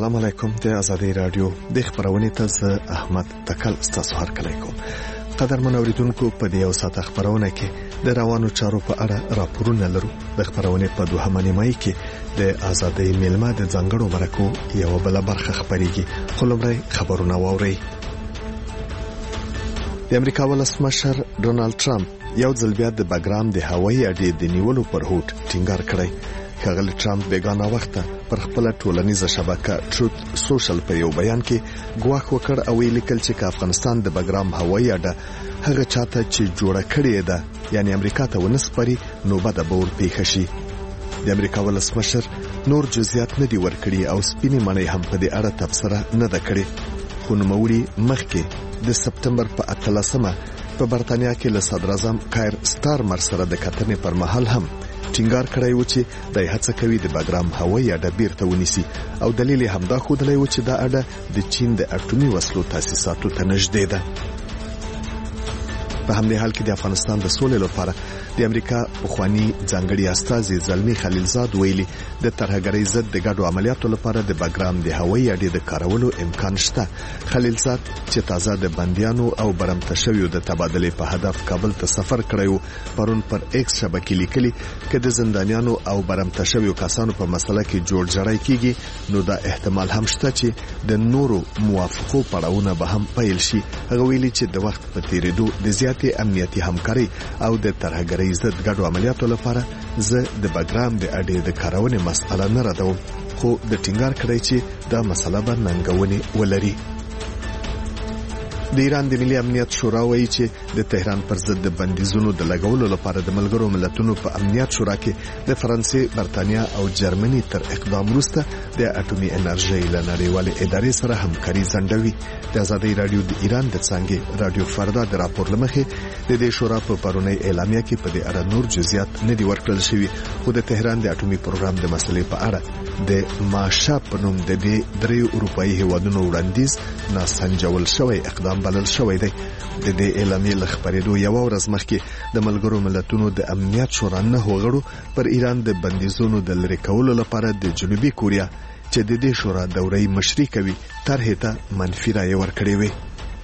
السلام علیکم. د آزادۍ رادیو د خبرونې ته زه احمد تکل ستاسو هرکلی کوم. قدرمن اوریدونکو، په دې یو ساعت خبرونه کې د روانو چارو په اړه راپورونه لرو. د خبرونې په دوهمه نیمایي کې د آزادۍ میلمه د ځانګړو مرکو یو بل برخه خبريږي. خو لومړی خبرونه واورئ. د امریکا ولسمشر ډونالد ټرمپ یو ځل بیا د بګرام د هوایي اډې د نیولو پر هوډ ټینګار کړی. ښاغلی ټرمپ بیگانه وخته پر خپل ټولنیزه شبکه ټروت سوشل په یو بیان کې ګواښ وکړ او ویل چې افغانستان د بګرام هوایي اډه هغه چاته چې جوړه کړې ده، یعنی امریکا ته ونسپاري، نو بد به ورپېښ شي. د امریکا ولسمشر نور جزئیات نه دي ورکړي او سپینې مڼې هم په دې اړه تبصره نه ده کړې. خو نوموړي مخکې د سپتمبر په 18مه په برتانیا کې له صدراعظم کایر سټارمر سره د کتنې پر مهال هم ټینګار کړی و چې د هڅه کوي د بګرام هوایي اډه بیرته ونیسي او دلیل هم دا ښودلی و چې دا اډه د چین د اټومي وسلو تاسیساتو ته نږدې ده. په همدې حال کې د افغانستان د سولې لپاره د امریکا پخوانی ځانګړي استازي زلمی خلیلزاد ویلي د ترهګرۍ ضد د ګډو عملیاتو لپاره د بګرام د هوایي اډې د کارولو امکان شته. خلیلزاد چې تازه د بندیانو او برمته شویو د تبادلې په هدف کابل ته سفر کړی و، پرون پر ایکس شبکې لیکلي چې د زندانیانو او برمته شویو کسانو په مسله کې جوړ جړی کیږي، نو دا احتمال هم شته چې د نورو موافقو پړاوونه به هم پیل شي. هغه ویلي چې د وخت په تیریدو د زیاتې امنیتي همکاري او د ترهګرۍ ضد ګډو عملیاتو لپاره زه د بګرام د اډې د کارونې مسئله نه ردوم، خو د ټینګار کړی چې دا مسله به ننګونې ولري. د ایران د ملي امنیت شورا وایي چې د تهران پر ضد د بندیزونو د لګولو لپاره د ملګرو ملتونو په امنیت شورا کې د فرانسې، برتانیا او جرمني تر اقدام وروسته د اټومي انرژۍ له نړیوالې ادارې سره همکاري ځنډوي. د آزادۍ رادیو د ایران د څانګې رادیو فردا د راپور لمخې د دې شورا په پرونی اعلامیه کې په دې اړه نور جزئیات نه دي ورکړل شوي، خو د تهران د اټومي پروګرام د مسلې په اړه د ماشا په نوم د دې 3 اروپایي هیوادونو وړاندیز ناسنجول شوی اقدام بلل شوی دی. د دې اعلامیې له خبرېدو یو ورځ مخکې د ملګرو ملتونو د امنیت شورا 9 غړو پر ایران د بندیزونو د لرې کولو لپاره د جنوبي کوریا چې د دې شورا دورې مشري کوي طرحې ته منفي رایه ورکړې وې.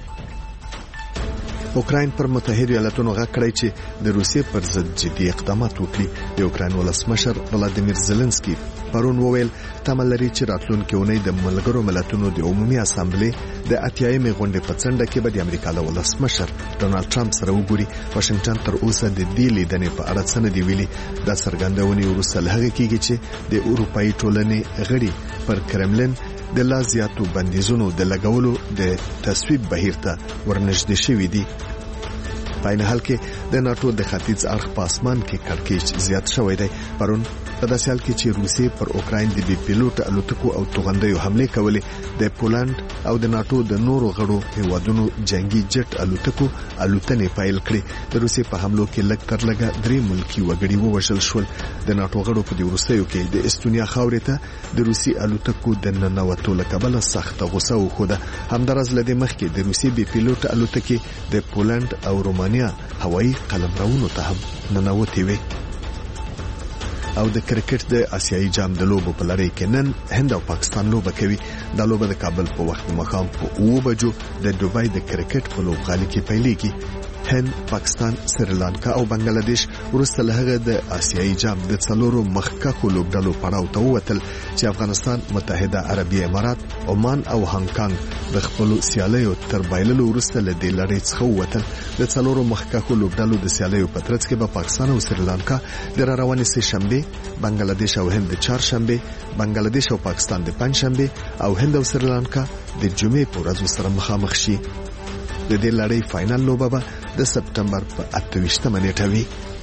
اوکراین پر متحده ایالاتونو غږ کړی چې د روسیې پر ضد جدي اقدامات وکړي. د اوکراین ولسمشر ولادیمیر زيلنسکي پرون وویل تمه لري چې راتلونکي اونۍ د ملګرو ملتونو د عمومي اسامبلې د 80مې غونډې په څنډه کې به د امریکا له ولسمشر ډونالد ټرمپ سره وګوري. واشنگټن تر اوسه د دې لیدنې په اړه څه نه دی ویلي. دا څرګندونې وروسته له هغې کېږي چې د اروپایي ټولنې غړي پر کرملین د لا زیاتو بندیزونو د لګولو د تصویب بهیر ته ورنږدې شوي دي. په عین حال کې د ناتو د ختیځ اړخ په اسمان کې کړکېچ زیات شوی دی. پرون په داسې حال کې چې روسیې پر اوکراین د بي پیلوټ الوتکو او توغندیو حملې کولې، د پولند او د ناتو د نورو غړو هیوادونو جنگي جټ الوتکو الوتنې پیل کړې. د روسیې په حملو کې لږ تر لږه 3 ملکی وګړي ووژل شول. د ناتو غړو په دې وروستیو کې د استونیا خاورې ته د روسي الوتکو د ننوتو له کبله سخته غوسه وښوده. همدارس له دې مخکې د روسي بي پیلوټ الوتکې د پولند او رومانیا هوایي قلمرونو ته هم ننوتې وې. او د کرکټ د آسیایي جام د لوبو په لړۍ کې نن هند او پاکستان لوبه کوي. دا لوبه د کابل په وخت مخام په 9 بجو د دوبای د کرکټ په لوبغالي کې پیلېږي. هند، پاکستان، سریلانکا او بنگلاديش وروسته له هغه د آسیایي جام د 4 مخکښو لوبډلو پړاو ته ووتل چې افغانستان، متحده عربي امارات، عمان او هانګ کانګ د خپل سیالیو تر بایللو وروسته له دې لړۍ څخه ووتل. د 4 مخکښو لوبډلو د سیالیو په ترڅ کې به پاکستان او سریلانکا د روانې سه شنبه، بنگلاديش او هند د 4 شنبه، بنگلاديش او پاکستان د 5 شنبه او هند او سریلانکا د جمعې په ورځ سره مخامخ شي. د دې لړۍ فائنل لوبه به د سپتمبر په 28مه نیټه وي.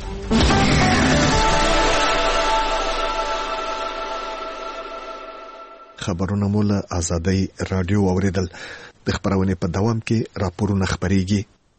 خبرونه مو له آزادۍ رادیو اوریدل. د خبرونې په دوام کې راپورونه خبريږي.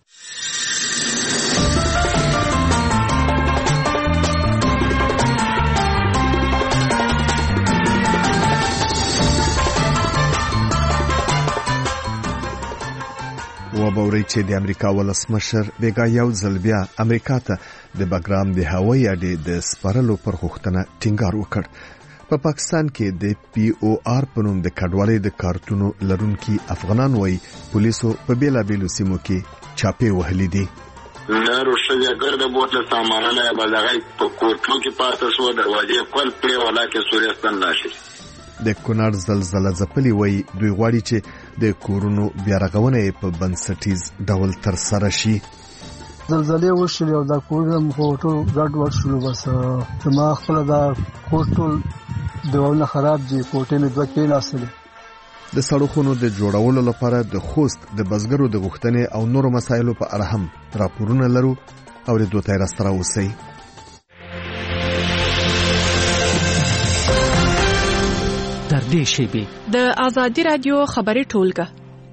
وبوري چې د امریکا ولسمشر بیګا یو ځل بیا امریکا ته د بګرام د هوایي اډې د سپارلو پر غوښتنه ټینګار وکړ. په پاکستان کې د POR په نوم د کډوالۍ د کارتونو لرونکي افغانان وایي پولیسو په بیلابیلو سیمو کې چاپې وهلې دي. نارو شګه ګرځي بوتل سامانونه بازارای په کوټو کې پاتې شو دروازې خپل پرې ولاکه سوريستان راشي. د کونړ زلزلہ ځپلي وایي دوی غواړي چې د کورونو بیا رغونه په بنسټیز ډول تر سره شي. زلزلې وشلې او دا کورم ټول ګډ وډ شو. بس ما خپل دا ټول دیوالونه خراب دي. کوټې مې دوه کې ناستلې. د سړکونو د جوړولو لپاره د خوست د بزګرو د غوښتنې او نورو مسایلو په اړه هم راپورونه لرو او د دوی راستره اوسئ. در دې شیبې د آزادي رادیو خبري ټولګه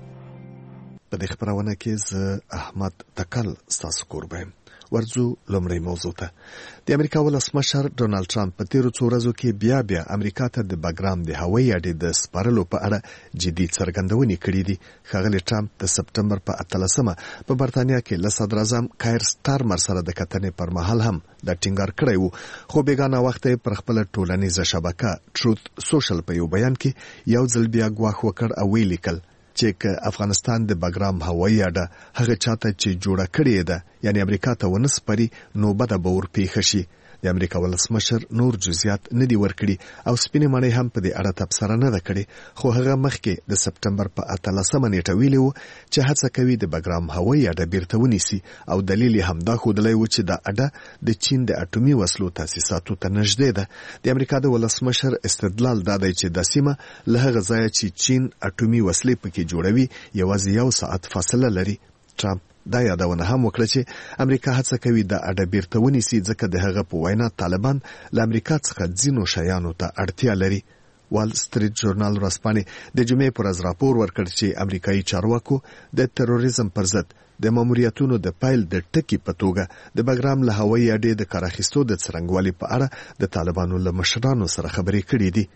په دې خبرونه کې زه احمد تکل ستاسو کوربه ورځو. لومړی موضوع ته د امریکا ولسمشر ډونالد ټرمپ په تیرو څو ورځو کې بیا امریکا ته د باګرام د هوایي اډې د سپارلو په اړه جدي څرګندونې کړې دي. ښاغلی ټرمپ د سپټمبر په 18مه په برتانیا کې له صدر اعظم کایر سټارمر سره د کتنې پر مهال هم د ټینګار کړی وو، خو بیګانه وخت پر خپل ټولنیزه شبکه ټروت سوشل په یو بیان کې یو ځل بیا ګواښ وکړ او ویل لیکل چې افغانستان د باګرام هوایي اډه هغه چاته چې جوړه کړې ده یعنی امریکا ته ونسپري نو بده به ورپېښه شي. د امریکا ولسمشر نور جزئیات نه دي ورکړي او سپینې مړۍ هم په دې اړه تبصره نه ده کړې، خو هغه مخکې د سپټمبر په 18مه نیټه ویلي وو چې هڅه کوي د باګرام هوایي اډه بیرته ونیسي او دلیل یې همدا ښودلی و چې دا اډه د چین د اټومي وسلو تاسیساتو ته نږدې ده. د امریکا د ولسمشر استدلال دا دی چې د سیمه له هغه ځایه چې چین اټومي وسلې پکې جوړوي یوازې 1 ساعت فاصله لري. ټرمپ دا یادونه هم وکړه چې امریکا هڅه کوي د اډه بیرته ونیسي ځکه د هغه په وینا طالبان له امریکا څخه ځینو شیانو ته اړتیا لري. وال سټریټ جورنال ورځپاڼې د جمعې پر ورځ راپور ورکړ چې امریکایي چارواکو د تروریزم پر ضد د ماموریتونو د پایل د ټکی په توګه د باګرام له هوایي اډې د کار اخیستو د څرنګوالي په اړه د طالبانو له مشرانو سره خبرې کړې دي.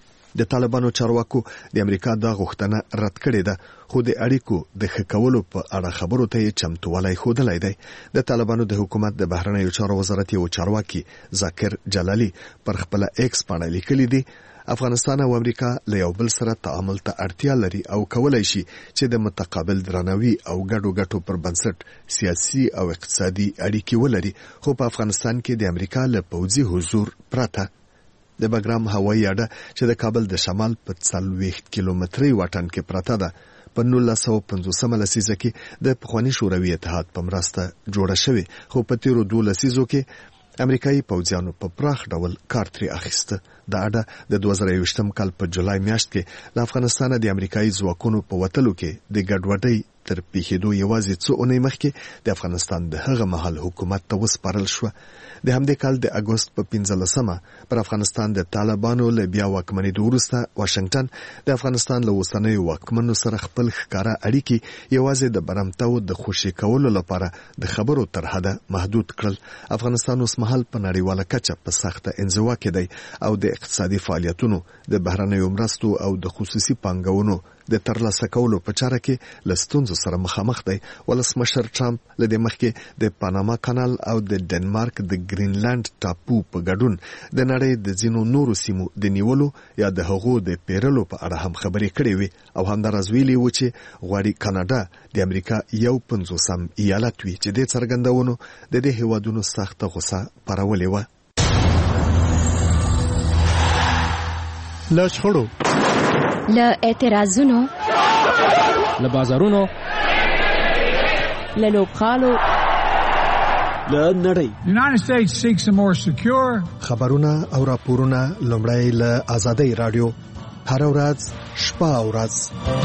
د طالبانو چارواکو د امریکا دا غوښتنه رد کړې ده، خو د اړیکو د ښه کولو په اړه خبرو ته یې چمتووالی ښودلی دی. د طالبانو د حکومت د بهرنیو چارو وزارت یو چارواکي ذاکر جلالي پر خپله ایکس پاڼه لیکلي دي افغانستان او امریکا له یو بل سره تعامل ته اړتیا لري او کولای شي چې د متقابل درناوي او ګډو ګټو پر بنسټ سیاسي او اقتصادي اړیکې ولري، خو په افغانستان کې د امریکا له پوځي حضور پرته د باګرام هوایي اډه چې د کابل د شمال په 40 کیلومتري واټن کې پرته ده په 1950 لسیزه کې د پخوانی شوروي اتحاد په مرسته جوړه شوې، خو په تیرو 2 لسیزو کې امریکایي پوځیانو په پراخ ډول کار ترې اخیسته. د اډه د 2021 کال په جولای میاشت کې له افغانستانه د امریکایي ځواکونو په وتلو کې د ګډوډۍ تر پیښېدو یوازې څو اونۍ مخکې د افغانستان د هغه مهال حکومت ته وسپارل شو. د همدې کال د اګوست په 15مه پر افغانستان د طالبانو له بیا واکمنېدو وروسته واشنګټن د افغانستان له اوسنیو واکمنو سره خپل ښکاره اړیکې یوازې د برمتو د خوشي کولو لپاره د خبرو تر حده محدود کړل. افغانستان اوس مهال په نړیواله کچه په سخته انزوا کې دی او د اقتصادي فعالیتونو د بهرنیو مرستو او د خصوصي پانګونو د ترلاسه کولو په چاره کې له ستونزو سره مخامخ دی. ولسمشر ټرمپ له دې مخکې د پاناما کانال او د ډنمارک د ګرینلند ټاپو په ګډون د نړۍ د ځینو نورو سیمو د نیولو یا د هغو د پیرلو په اړه هم خبرې کړې وي او همداراز ویلي و چې غواړي کاناډا د امریکا یو 50م ایالت وي چې د څرګندونو د دې هیوادونو سخته غوسه پارولې وه. له شخړو، له اعتراضونو، له بازارونو، له لوبغالو، له نړۍ. United States seeks a more secure. خبرونه او راپورونه لومړی له آزادۍ رادیو هر ورځ شپه او ورځ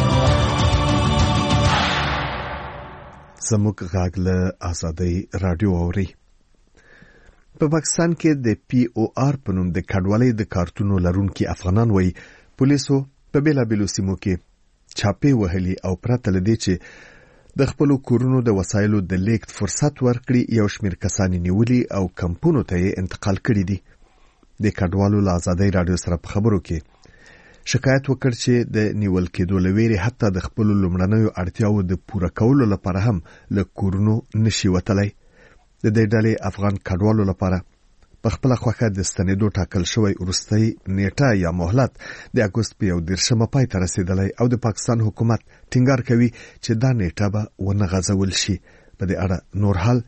زموږ غږ له آزادۍ رادیو اوري. په پاکستان کې د POR په نوم د کډوالۍ د کارتونو لرونکي افغانان وایي پولیسو په بیلابیلو سیمو کې چاپې وهلي او پرته له دې چې د خپلو کورونو د وسایلو د لیږد فرصت ورکړي یو شمېر کسان نیولي او کمپونو ته یې انتقال کړي دي. د کډوالو له آزادۍ رادیو سره په خبرو کې شکایت وکړ چې د نیول کېدو له ویرې حتی د خپلو لومړنیو اړتیاو د پوره کولو لپاره هم له کورونو نشي وتلی. د دې ډلې افغان کډوالو لپاره په خپل خوخه د ستنېدو ټاکل شوی وروستۍ نیټه یا مهلت د اګوست په 1 پای ته رسیدلی او د پاکستان حکومت ټینګار کوي چې دا نیټه به ونه غځول شي. په دې اړه نور حال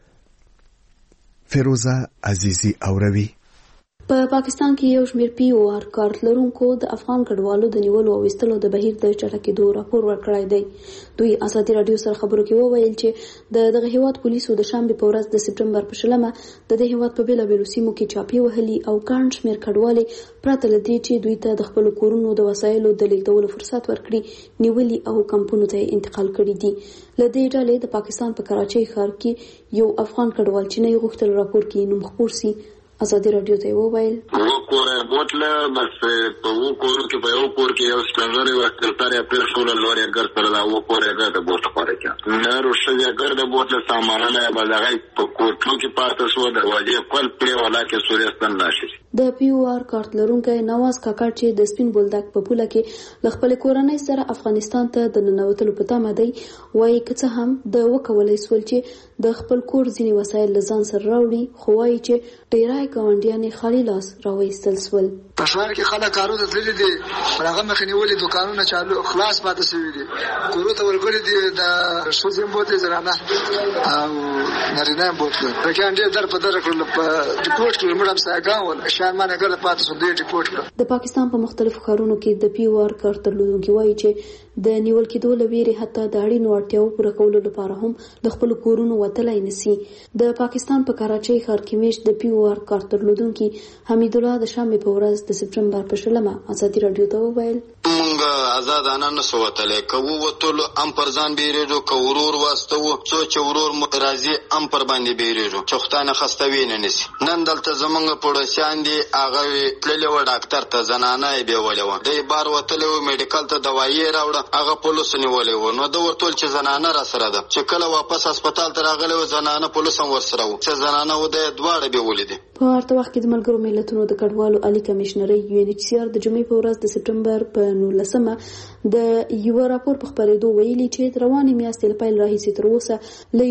فیروزه عزیزی اوروي. په پاکستان کې یو شمېر POR کارت لرونکو د افغان کډوالو د نیولو او وستلو د بهیر د چټکېدو راپور ورکړی دی. دوی ازادي راډیو سره خبرو کې وویل چې دغه هیواد پولیسو د شنبې په ورځ د سپټمبر په 10 د دې هیواد په بیلابیلو سیمو کې چاپی وهلي او ګڼ شمېر کډوالې پرته له دې چې دوی ته د خپل کورونو د وسایلو د لیږدولو فرصت ورکړي نیولي او کمپونو ته انتقال کړي دي. له دې ډلې د پاکستان په کراچۍ ښار کې یو افغان کډوال چې نه غوښتل راپور کې نوم خپور سي ازادي راډیو ته وویل وکوره بوتله بس په وکورو کې په یو کور کې یو سپنځري وکړتاري په ټول لوري ګر سره دا وکوره ګر د بوتله پاره کې نه روشي ګر د بوتله سامانه بلغه په کوټو کې پاتې شو دروازې خپل پړې ولا کې سوريستان ناشي. د POR کارت لرونکي نواز کاکړ چې د سپین بولدک په پوله کې د خپل کورنۍ سره افغانستان ته د ننوتلو په تمه دی وایي که هم د وکولای سول چې د خپل کور ځینی وسایل لزان سره راوړي خو وایي چې ډیرای ګاونډیان خالی لاس راوېستل سول. په شهر کې خلک کارونه تللي دي هغه مخنیولې دکانونه چالو خلاص پاتې شوي دي کورو ته ورغلي دي د شوزیم بوتل زرانه او نارینه بوتل رکان دې در په در کړل په ریپورت کې مړم ساګاون شارمانه ګر پاتې شو دې ریپورت. د پاکستان په مختلفو ښارونو کې د POR کارت درلودونکي وایي چې د نیول کېدو لویری حتی د اړینو اړتیاو پوره کولو لپاره هم د خپل کورونو وتلای نسی. د پاکستان په کراچۍ ښار کې میش د POR کارت درلودونکي حمید الله د شنبې په ورځ د سپټمبر په 10 ازادي راډیو ته وویل مونږ آزادانه نسو وتلای کوو وتل ام پر ځان بیریږو کورور واستو سوچ ورور راځي ام پر باندې بیریږو چختانه خستوي نه نسی. نن دلته زمونږ پړوسیان دي هغه تللی و ډاکټر ته زنانه به ولې و د بار وتلو میډیکل ته دوايي راوړه هغه پولیس نیولې و نو د ورتول چې زنانه را سره ده چې کله واپس هسپتال ته راغله و زنانه پولیس هم ورسره و چې زنانه و د دواړه به ولیدي. په ورته وخت کې د ملګرو ملتونو د کډوالو عالی کمشنري UNHCR د جمعې په ورځ د سپټمبر په 19 د یو راپور په خبرېدو ویلي چې روانې میاشتې له پیل راهیسې تر اوسه له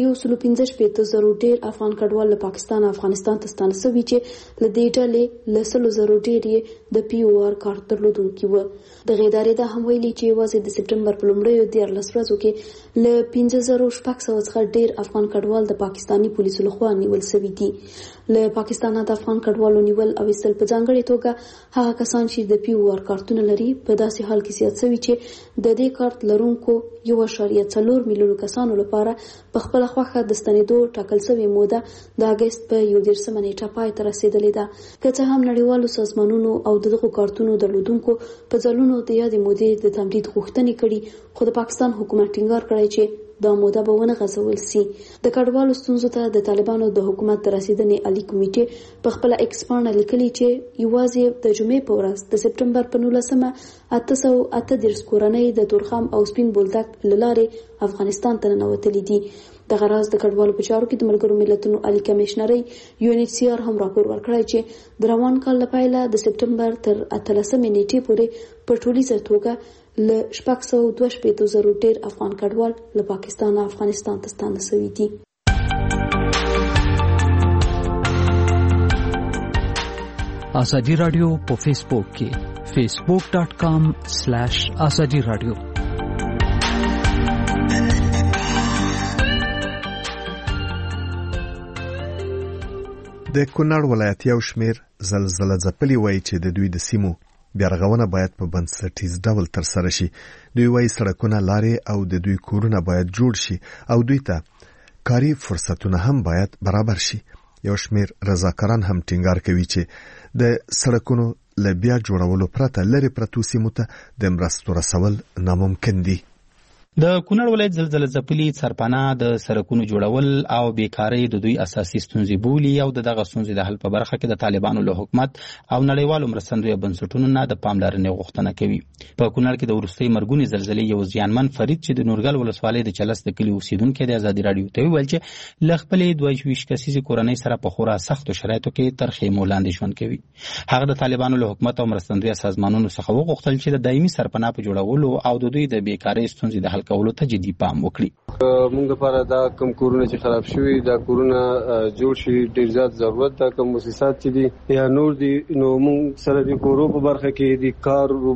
115,000 ډېر افغان کډوال له پاکستان افغانستان ته ستانه شوي چې له دې ډلې له 100,000 ډېر د POR کارت درلودونکي و. د ادارې دا هم ویلي چې یوازې د سپټمبر په لومړیو 14 ورځو کې له 5,600 څخه ډېر افغان کډوال د پاکستاني پولیسو لخوا نیول شوي دي. له پاکستان د افغان کډوالو نیول او وستل په ځانګړې توګه هغه کسان چې د POR کارتونه لري په داسې حال کې زیات شوي چې د دې کارت لرونکو 1.4 میلیون کسانو لپاره په خپل خوخه د ستنېدو ټاکل شوی موده د اگست په 11 نیټه پای ته رسیدلې ده. که څه هم نړیوالو سازمانونو او دغه کارتونو درلودونکو په ځلونو د یادې مودې د تمدید غوښتنې کړي خو د پاکستان حکومت ټینګار کړی چې دا موده به ونه غځول سي. د کډوالو ستونزو ته د طالبانو د حکومت د رسیدنې عالی کمیټې په خپل ایکسپانډ لیکلي چې یوازې د جمعې په ورځ د سپټمبر په 19 838 کورنۍ د تورخم او سپین بولدک لارې افغانستان ته ننوتلې دي. د غراز د کډوالو په چارو کې د ملګرو ملتونو عالی کمشنري UNHCR هم راپور ورکړی چې د روان کال لپاره د سپټمبر تر 18 نیټې پورې په ټولیزه توګه له 622,000 ډېر افغان کډوال له پاکستان افغانستان ته ستانه شوي دي. ازادي راډیو په فیسبوک کې facebook.com/azadi radio د کونړ ولایت یو شمیر زلزلہ ځپلي وایي چې د دوی د سیمو بیارغونه باید په بنسټیز ډول ترسره شي. دوی وایي سړکونه لارې او د دوی کورونه باید جوړ شي او دوی ته کاري فرصتونه هم باید برابر شي. یو شمیر رضاکاران هم ټینګار کوي چې د سړکونو له بیا جوړولو پرته لري پرتو سیمو ته د مرستو رسول ناممکن دي. د کونړ ولایت زلزلہ ځپلي سرپناه د سړکونو جوړول او بیکاري د دوی اساسي ستونزې بولي او دغه ستونزې د حل په برخه کې د طالبانو له حکومت او نړیوالو مرستندویه بنسټونو نه د پاملرنې غوښتنه کوي. په کونړ کې د وروستۍ مرګونې زلزلې یو زیانمن فرید چې د نورګل ولسوالۍ د چلس د کلي اوسیدونکي د ازادي راډیو ته ویل چې له خپلې 22 کسیزې کورنۍ سره په خورا سختو شرایطو کې تر خیمو لاندې ژوند کوي. هغه د طالبانو له حکومت او مرستندویه سازمانونو څخه وغوښتل چې د دایمي سرپناه په جوړولو او د دوی د بیکارۍ ستونزې د حل حل کولو ته جدي پام وکړي. موږ لپاره دا کوم کورونه چې خراب شوي دا کورونه جوړ شي ډېر زیات ضرورت ده. کوم مؤسسات چې دي یا نور دي نو موږ سره د کورو په برخه کې د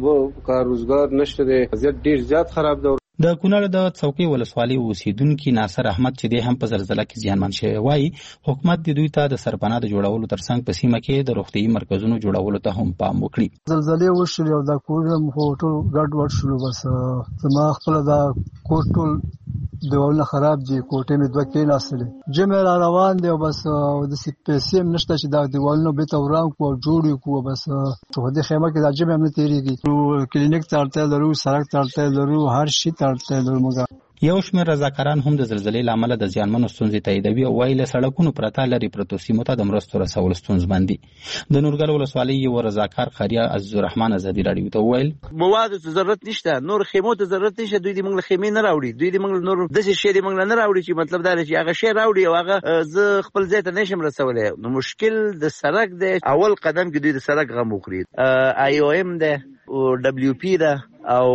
کار روزګار نشته دی، وضعیت ډېر زیات خراب ده. د کونړ د څوکۍ ولسوالۍ اوسیدونکي ناصر احمد چې دی هم په زلزله کې زیانمن شوی وایي حکومت د دوی ته د سرپناه د جوړولو ترڅنګ په سیمه کې د روغتیايي مرکزونو جوړولو ته هم پام وکړي. زلزلې وشلې او دا کورونه مو ټول ګډوډ شول. بس زما خپل دا کور ټول دیوالونه خراب دي، کوټې مې 2 کې ناستلې جمع را روان دی. بس د پیسې هم نشته چې دا دیوالونه به ته وران کو جوړ کو. بس په دې خیمه کې دا جمع هم نه تیریږي. کلینیک ته اړتیا لرو، سړک ته اړتیا لرو، هر شي ته اړتیا لرو. موږ یو شمېر رضاکاران هم د زلزلې له امله د زیانمنو ستونزې تاییدوي او وایي له سړکونو پرته لرې پرتو سیمو ته د مرستو رسول ستونزمن دي. د نورګل ولسوالۍ یو رضاکار خاریا عزیزالرحمن ازادي راډیو ته وویل موادو ته ضرورت نشته، نور خیمو ته ضرورت نشته. دوی د موږ له خیمې نه راوړي، دوی د موږ نور داسې شی د موږ نه راوړي چې مطلب دا دی چې هغه شی راوړي او هغه زه خپل ځای ته نشم رسولی. نو مشکل د سړک دی. اول قدم کې دوی د سړک غم وکړي. IOM ده او WP ده او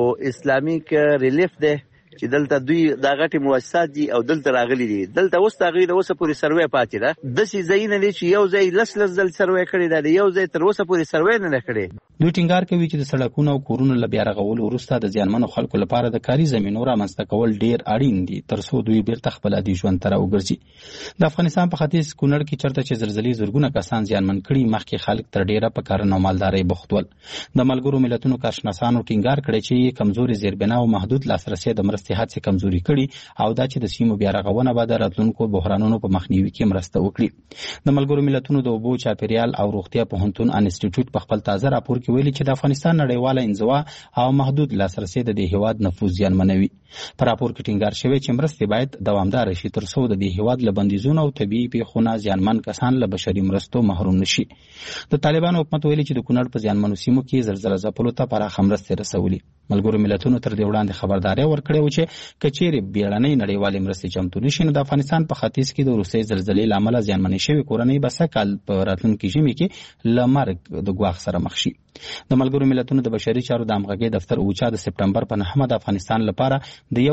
اسلامیک ریلیف ده چې دلته دوی دا غټي مؤسسات دي او دلته راغلي دي. دلته اوس تغیر اوسه پوری سروې پاتې ده. د سي زین لري چې یو ځای لس دل سروې کړی دا یو ځای تر اوسه پوری سروې نه کړی. دوی ټینګار کوي چې د سړکونو او کورونو له بیا رغولو وروسته د زیانمنو خلکو لپاره د کاري زمینو رامنځته کول ډیر اړین دي ترڅو دوی بیرته خپل عادي ژوند ته راوګرځي. د افغانستان په ختیځ کونړ کې چرته چې زلزلې زرګونه کسان زیانمن کړي مخکې خلک تر ډیره په کارونو مالدارۍ بوخت ول. د ملګرو ملتونو کارشناسانو ټینګار کړی چې کمزوري زیربنا او محدود لاسرسي د مرستې هڅې کمزوري کړي او دا چې د سیمو بیا رغونه به د راتلونکو بحرانونو په مخنیوي کې مرسته وکړي. د ملګرو ملتونو د اوبو، چاپیریال او روغتیا پوهنتون انسټیټیوټ په خپل تازه راپور کې ویلي چې د افغانستان نړیواله انزوا او محدود لاسرسي د دې هیواد نفوذ زیانمنوي. په راپور کې ټینګار شوی چې مرستې باید دوامدار شي ترڅو د دې هیواد له بندیزونو او طبیعي پیښو زیانمن کسان له بشري مرستو محروم نشي. د طالبانو حکومت ویلي چې د کونړ په زیانمنو سیمو کې زلزله ځپلو ته پراخه مرستې رسولي. ملګرو ملتونو تر دې وړاندې خبرداری ورکړی و چې کچېرې بیړنۍ نړیوالې مرستې چمتو نشي نو د افغانستان په ختیځ کې د وروستۍ زلزلې له امله زیانمنې شوې کورنۍ به سږ کال په راتلونکي ژمي کې له مرګ د ګواښ سره مخ شي. د ملګرو ملتونو د بشري چارو د همغږۍ دفتر اوچا د سپټمبر په 9 د افغانستان لپاره د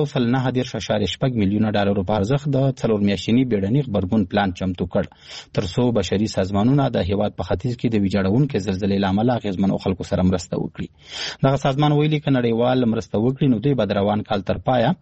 1.9 میلیونه ډالرو په ارزښت د 4 میاشتني بیړني غبرګون پلان چمتو کړ ترڅو بشري سازمانونه د هیواد په ختیځ کې د ویجاړونکو زلزلې له امله اغېزمنو خلکو سره مرسته وکړي. دغه سازمان ویلي چې نړیوال مرسته وکړي نو دوی به د روان کال تر پایه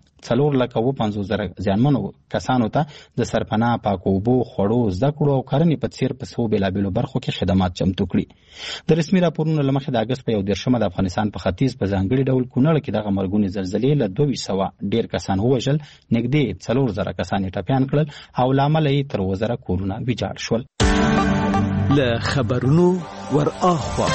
4,50,000 زیانمنو کسانو ته د سرپناه، پاکو اوبو، خوړو، زده کړو او کرنې په څیر په څو بېلابېلو برخو کې خدمات چمتو کړي. د رسمي راپورونو له مخې د اګست په 1 د افغانستان په ختیځ په ځانګړي ډول کونړ کې دغه مرګونې زلزلې له 200 ډېر کسان ووژل، نږدې 4,000 کسان یې ټپیان کړل او له امله یې تر 2,000 کورونه ویجاړ شول. له خبرونو ور اخوا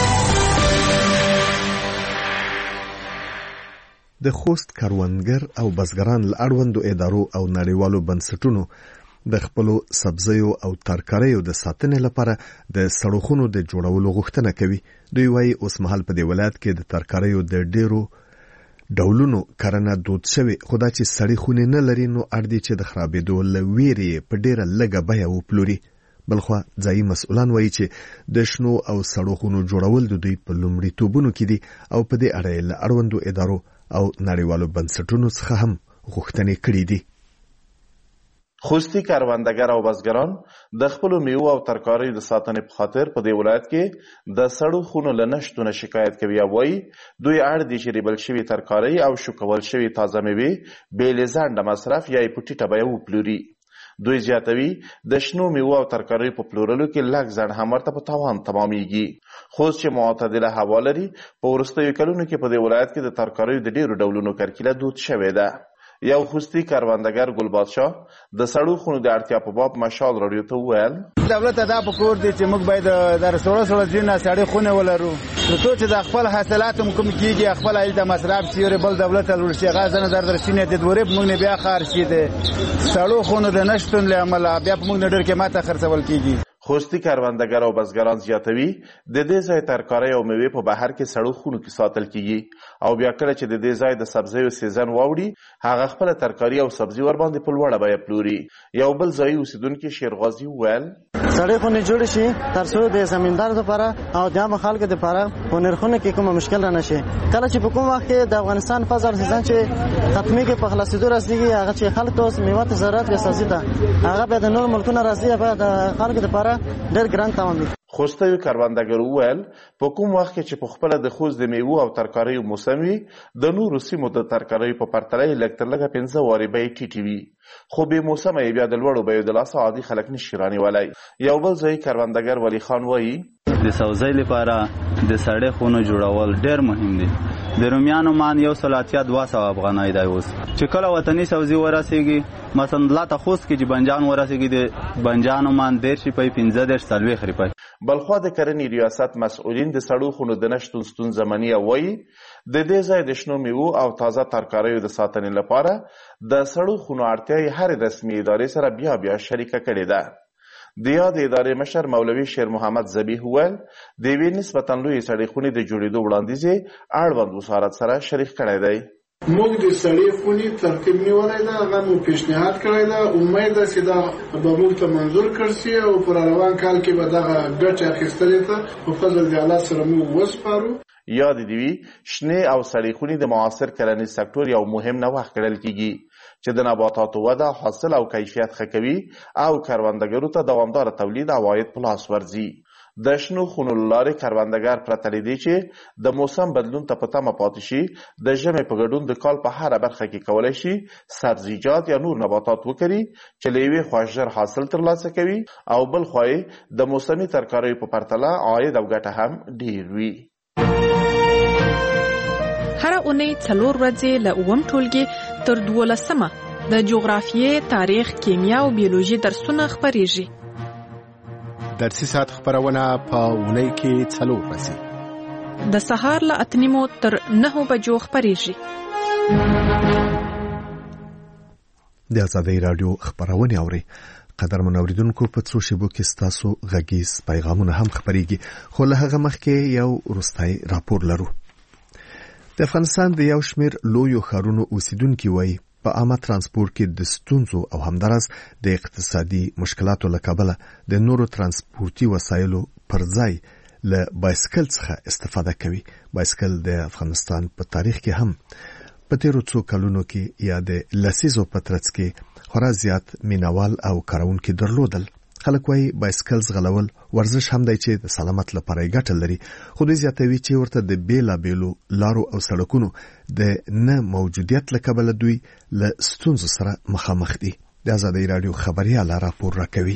د خوست کروندګر او بزګران له اړوندو ادارو او نړیوالو بنسټونو د خپلو سبزیو او ترکاریو د ساتنې لپاره د سړکونو د جوړولو غوښتنه کوي. دوی وایي اوس مهال په دې ولایت کې د ترکاریو د ډیرو ډولونو کرنه دود شوی، خو دا چې سړې خونې نه لري نو اړ دي چې د خرابېدو له ویرې په ډیره لږه بیه وپلوري. بلخوا ځایي مسؤلان وایي چې د شنو او سړکونو جوړول د دوی په لومړیتوبونو کې دي او په دې اړه له اړوندو ادارو او نړیوالو بنسټونو څخه هم غوښتنې کړې دي. خوستی کروندګر او بزګران د خپل میوه او ترکاریو د ساتنې په خاطر په دې ولایت کې د سړو خونو له نشتونه شکایت کوي او وایي دوی اړ دي چې ریبل شوي ترکاري او شوکول شوي تازه میوې بې له ځنډه مصرف یا یې په ټیټه بیه وپلوري. دوی زیاتوي د شنو میوه او ترکاریو په پلورلو کې لږ ځنډ هم ورته په تاوان تمامیږي. خوست چې معتدله هوا لري په وروستیو کلونو کې په دې ولایت کې د ترکاریو د ډیرو ډولونو کرکیله دود شوې ده. یو خوستی کروندګر ګل بادشاه د سړو خونو د اړتیا په باب مشال راډیو ته وویل دولت دا په کور دی چې موږ باید د سړو ځینې سړې خونې ولرو ترڅو چې د خپل حاصلات هم کوم کېږي خپل د مصرف شي بل دولت ته ورشي غازنه در درسینې د دورې موږ نه بیا خار شي د سړو خونو د نشتون له امله بیا موږ نه ډېر قیمته خرڅول کېږي. خوستی کروندګر او بزګران زیاتوي د دې ځای ترکاري او میوې په بهر کې سړو خونو کې ساتل کیږي او بیا کله چې د دې ځای د سبزیو سیزن واوړي هغه خپل ترکاري او سبزي ور باندې په لوړه بیه پلوري. یو بل ځای اوسیدونکو شیرغازي وویل سړې خونې جوړ شي ترڅو د زمیندار لپاره او د عام خلکو لپاره په نرخونو کې کوم مشکل را نشي. کله چې په کوم وخت کې د افغانستان فضا سیزن چې ختمي کې په خلاصېدو رسیږي هغه چې خلک اوس میوه ضرورت وسازي ده هغه به د نور ملکونو راځي به د خلکو لپاره ډېر ګران تمام وي. خوستوي کروندګر وویل په کوم وخت کې چې په خپله د خوست د میوو او ترکاریو موسم وي د نورو سیمو د ترکاریو په پرتله یې لږ تر لږه 15 وارې بیې ټیټې وي خو بې موسمه یې بیا د لوړو بیو د لاسه عادي خلک نشي رانیولی. یو بل ځایي کروندګر ولی خان وایي د سبزۍ لپاره د سړې خونو جوړول ډېر مهم دي. د رومیانو مان 182 افغانۍ دی اوس چې کله وطني سبزي ورسېږي مثلا لا ته خوست کې چې بنجان ورسېږي د بنجانو مان 10 روپۍ 15 روپۍ. بلخوا د کرنې ریاست مسؤلین د سړو خونو د نشتون ستونزه مني او وایي د دې ځای د شنو میوو او تازه ترکاریو د ساتنې لپاره د سړو خونو اړتیا هرې رسمي ادارې سره بیا شریکه کړې ده. د یاد ادارې مشر مولوي شیر محمد ذبیح وویل د یوې نسبتا لویې سړې خونې د جوړېدو وړاندیز یې اړوند وزارت سره شریک کړی دی. موږ د سړې خونې ترتیب نیولی ده هغه مو پیشنهاد کړی ده. امید ده چې دا به موږ ته منظور کړ سي او پر روان کال کې به دغه ګټې اخیستلې ته په فضل د الله سره موږ وسپارو. یاد دې وي شنې او سړې خونې د معاصر کرنیز سکتور یو مهم نوښت ګڼل کیږي چې د نباتاتو وده حاصل او کیفیت ښه کوي او کروندګرو ته دوامداره تولید او عاید په لاس ورځي. د شنو خونو له لارې کروندګر پرته له دې چې د موسم بدلون ته په تمه پاتې شي د ژمي په ګډون د کال په هره برخه کې کولی شي سبزیجات یا نور نباتات وکري چې له یوې خوا ژر حاصل ترلاسه کوي او بل خوا یې د موسمي ترکاریو په پرتله عاید او ګټه هم ډېر وي. هره اونۍ 4 ورځې له 9 ټولګي تر 12 د جغرافیې، تاریخ، کیمیا او بیولوژي درسونه خپریږي. درسي ساعت خبرونه په اونۍ کې 4 ورځې د سهار له 8 تر 9 بجو خپریږي. د آزادۍ رادیو خبرونه اوري. قدرمن اوریدونکو په څو شیبو کې ستاسو غږیز پیغامونه هم خبريږي خو له هغه مخکې یو وروستای راپور لرو. د افغانستان د یو شمېر لویو ښارونو اوسیدونکي وایي په عامه ترانسپورت کې د ستونزو او همدارس د اقتصادي مشکلاتو له کبله د نورو ترانسپورتي وسایلو پر ځای له بایسکل څخه استفاده کوي. بایسکل د افغانستان په تاریخ کې هم په تیرو څو کلونو کې یا د لسیزو په ترڅ کې خورا زیات مینوال او کارونکي درلودل. خلک وایي بایسکل ځغلول ورزش هم دی چې د سلامت لپاره یې ګټه لري خو دوی زیاتوي چې ورته د بیلابیلو لارو او سړکونو د نه موجودیت له کبله دوی له ستونزو سره مخامخ دي. د آزادۍ رادیو خبریال راپور راکوي.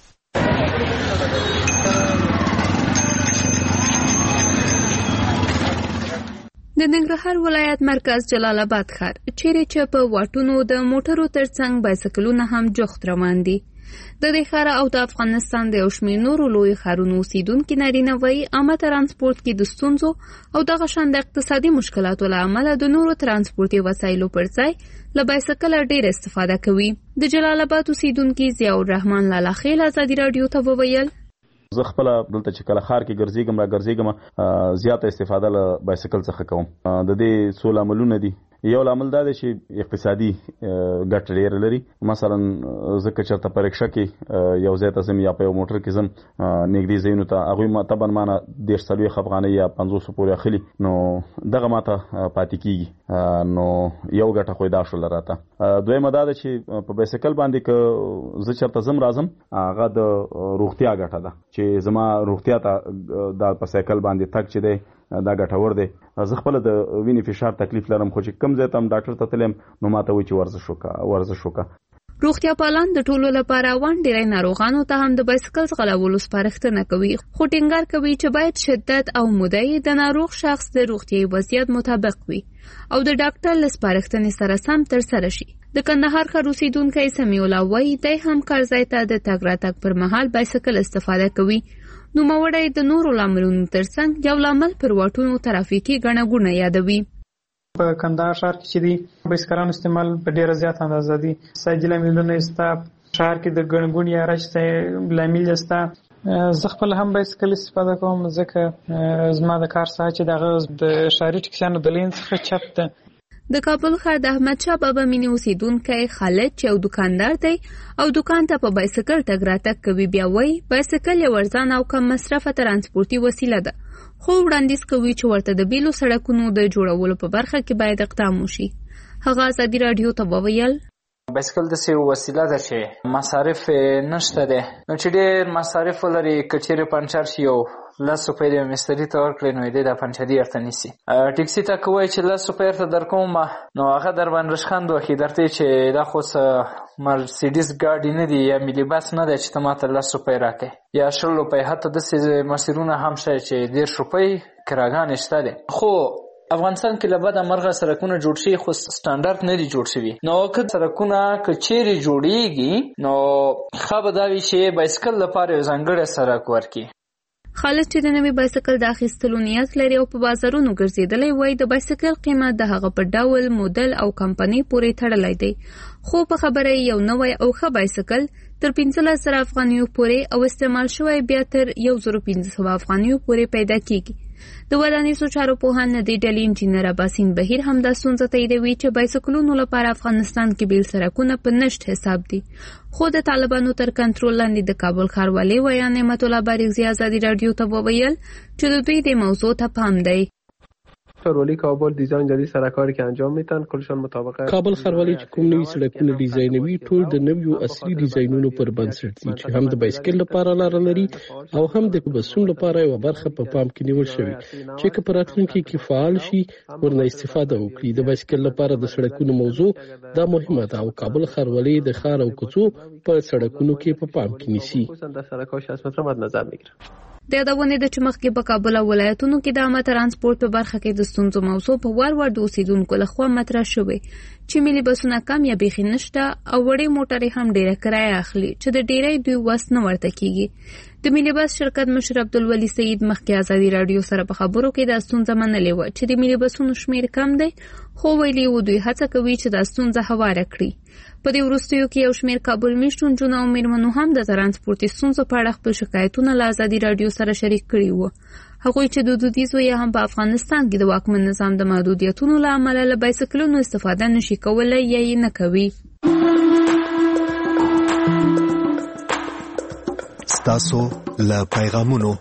د ننګرهار ولایت مرکز جلال آباد ښار چیرې چې په واټونو د موټرو ترڅنګ بایسکلونه هم جوخت روان دي. د دې ښار او د افغانستان د یو شمېر نورو لوی ښارونو اوسیدونکي نارینه وایي عامه ترانسپورت کې د ستونزو او دغه شان د اقتصادي مشکلاتو له امله د نورو ترانسپورتي وسایلو پر ځای له بایسکل ډېر استفاده کوي. د جلال آباد اوسیدونکي ضیاء الرحمن لالا خیل آزادي رادیو ته وویل زه خپل دلته چې کله ښار کې ګرځېږم زیاته استفاده له بایسکل څخه کوم. د دې څو لاملونه دي. یو لامل دا دی چې اقتصادي ګټه ډېره لري. مثلا زه که چېرته په رکشه کې یو ځای ته ځم یا په یو موټر کې ځم نږدې ځایونو ته هغوی طبعا مانه 40 افغانۍ یا 500 پورې اخلي نو دغه ماته پاتې کېږي نو یو ګټه خو دا شوله راته. دویمه دا ده چې په بایسکل باندې که زه چېرته ځم راځم هغه د روغتیا ګټه ده چې زما روغتیا ته دا په سایکل باندې تګ چې دی دا ګټور دی. زه خپل د وینې فشار تکلیف لرم خو چې کم ځای ته هم ډاکټر ته تلم نو ماته وایي چې ورزش وکړه. روغتیا پالان د ټولو لپاره ډېری ناروغانو ته هم د بایسکل ځغلولو سپارښتنه کوي خو ټینګار کوي چې باید شدت او موده یې د ناروغ شخص د روغتیايي وضعیت مطابق وي او د ډاکټر له سپارښتنې سره سم ترسره شي. د کندهار ښار اوسیدونکی سمیع الله وایي دی هم کارځای ته د تګ راتګ پر مهال بایسکل استفاده کوي. نوموړی د نورو لاملونو ترڅنګ یو لامل پر واټونو ترافیکي ګڼه ګوڼه یادوي. په کندهار ښار کې چې دی بایسکلانو استعمال په ډېره زیات اندازه دی. سایډ لاملونه شته ښار کې د ګڼه ګوڼې یا رش لامل شته. زه خپل هم بایسکل استفاده کوم ځکه زما د کار ساعت چې دغه د ښاري ټکسیانو د لین څخه چپ ده. د کابل ښار د احمدشاه بابا مینې اوسیدونکی خالد چې یو دکاندار دی او دکان ته په بایسکل تګ راتګ کوي، بیا وایي بایسکل یو ارزانه او کم مصرفه ترانسپورتي وسیله ده، خو وړاندیز کوي چې ورته د بیلو سړکونو د جوړولو په برخه کې باید اقدام وشي. هغه ازادي راډیو ته وویل بایسکل داسې وسیله ده چې مصارف نشته دی، نو چې ډېر مصارف ولري که چیرې پنچر شي یو 10 روپۍ د مستري ته ورکړئ نو دی د پنچري ورته نیسي. ټکسي ته که وایي چې 10 روپۍ ورته درکوم نو هغه در باندې رشخند وکړي، درته چې دا خو څه مرسیډیز ګاډي نه دي یا ملي بس نه دی چې ته ماته 10 روپۍ راکړې یا 10 روپۍ، حتی داسې مسیرونه هم شته چې 10 روپۍ کراګانې شته دی. خو افغانستان کې له بده مرغه سړکونه جوړ شي خو سټانډرډ نه دي جوړ شوي، نو که سړکونه که چیرې جوړیږي نو ښه به دا وي چې بایسکل لپاره یو ځانګړی سړک ورکړي. خالد چې د نوي بایسکل د اخیستلو نیت لري او په بازارونو ګرځېدلی وایي د بایسکل قیمت د هغه په ډول، موډل او کمپنۍ پورې تړلی دی، خو په خبره یو نوی او ښه بایسکل تر 15,000 افغانیو پورې او استعمال شوی بیا تر 1,500 افغانیو پورې پیدا کیږي. د ودانیزو چارو پوهان د دې ډلې انجینر عباسین بهیر هم دا ستونزه تاییدوي چې بایسکلونو لپاره افغانستان کې بیل سړکونه په نشت حساب دي، خو د طالبانو تر کنټرول لاندې د کابل ښاروالۍ ویا نعمت الله بارغزي ازادي راډیو ته وویل چې د دوی د موضوع ته پام دی. ښاروالي کابل دیزاین جدید سرکاری که انجام میدن کلشان مطابق کابل ښاروالي چې کوم نوي سړکونه ډیزاینوي ټول د نویو اصلي ډیزاینونو پر بنسټ دي چې هم د بایسکل لپاره لار لري او هم د بسونو لپاره یو برخه په پام کې نیول شوی چې که په راتلونکي کې فعال شي ورنه استفاده وکړي. د بایسکل لپاره د سړکونو موضوع دا مهمه ده او کابل ښاروالي د ښار او کوڅو په سړکونو کې په پام کې نیسي. د سړکونو شاسمت را مد نظر میگیره. د یادونې د چې مخکې په کابل او ولایتونو کې د عامه ترانسپورت په برخه کې د ستونزو موضوع په وار د اوسیدونکو لخوا مطرح شوې چې ملي بسونه کم یا بیخي نشته او وړې موټرې هم ډیره کرایه اخلي چې د ډیری دوی وس نه ورته کیږي. د ملي بس شرکت مشر عبدالولي سعید مخکې ازادي راډیو سره په خبرو کې د ستونزه منلې و چې د ملي بسونو شمیر کم دی، خو ویلي و دوی هڅه کوي چې د ستونزه هواره کړي. په دې وروستیو کې یو شمیر کابل میشتو نجونو او میرمنو هم د ترانسپورتي ستونزو په اړه خپل شکایتونه له ازادي راډیو سره شریک کړي وو. هغوی چې د دودیزو یا هم په افغانستان کې د واکمن نظام د محدودیتونو له امله له بایسکلونو استفاده نشي کولی یا یې نه کوي. ستاسو له پیغامونو.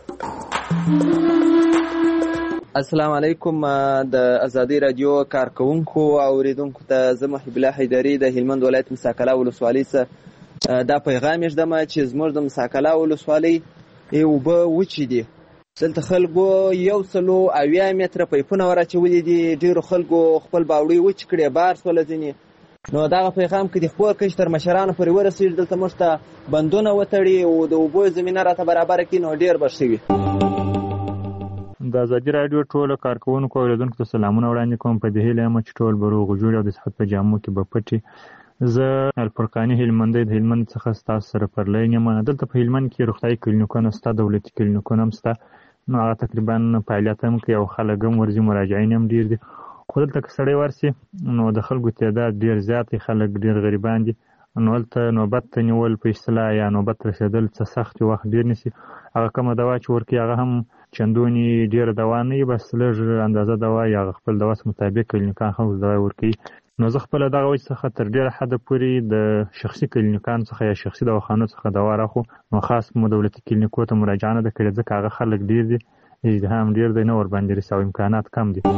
السلام علیکم. د ازادي راډیو کارکونکو او اوریدونکو ته زه محب الله حیدري د هلمند ولایت مساکله ولسوالۍ څخه دا پیغام ږدم چې زموږ د مساکله ولسوالۍ اوبه وچې دي. دلته خلکو 180 متره پایپونه ورچولي دي، ډېرو خلکو خپل باوړۍ وچ کړې، بار سوله ځینې. نو دغه پیغام که د خپور کش تر مشرانو پورې ورسېږي دلته موږ ته بندونه وتړي او د اوبو زمینه راته برابره کړي نو ډېر به ښه وي. د ازادي راډیو ټولو کارکوونکو او اوریدونکو ته سلامونه وړاندې کوم. په دې هیله یم چې ټول به روغ جوړ او د صحت په جامو کې به پټي. زه الفرقاني هلمندی د هلمند څخه ستاسو سره پر لاین یم. دلته په هلمند کې روغتیایي کلینیکونه شته، دولتي کلینیکونه هم شته، نو هغه تقریبا فعالیت هم کوي او خلک هم ورځي، مراجعین هم ډېر دي. خو دلته که سړی ورسي نو د خلکو تعداد ډېر زیات دی، خلک ډېر غریبان دي، نو هلته نوبت ته نیول په اصطلاح یا نوبت رسېدل څه سخت وخت ډېر نیسي. هغه کومه دوا چې ورکوي هغه هم چندونې ډېره دوا نه وي، بس لږ اندازه دوا یا هغه خپل دوا مطابق کلینیکان خلکو دوا ورکوي. نو زه خپله دغه وجې څخه تر ډېره حده پورې د شخصي کلینیکانو څخه یا شخصي دواخانو څخه دوا راخو، نو خاص مو دولتي کلینیکو ته مراجعه نه ده کړې ځکه هغه خلک ډېر دي، ازدحام ډېر دی، نه ورباندې رسي او امکانات کم دي.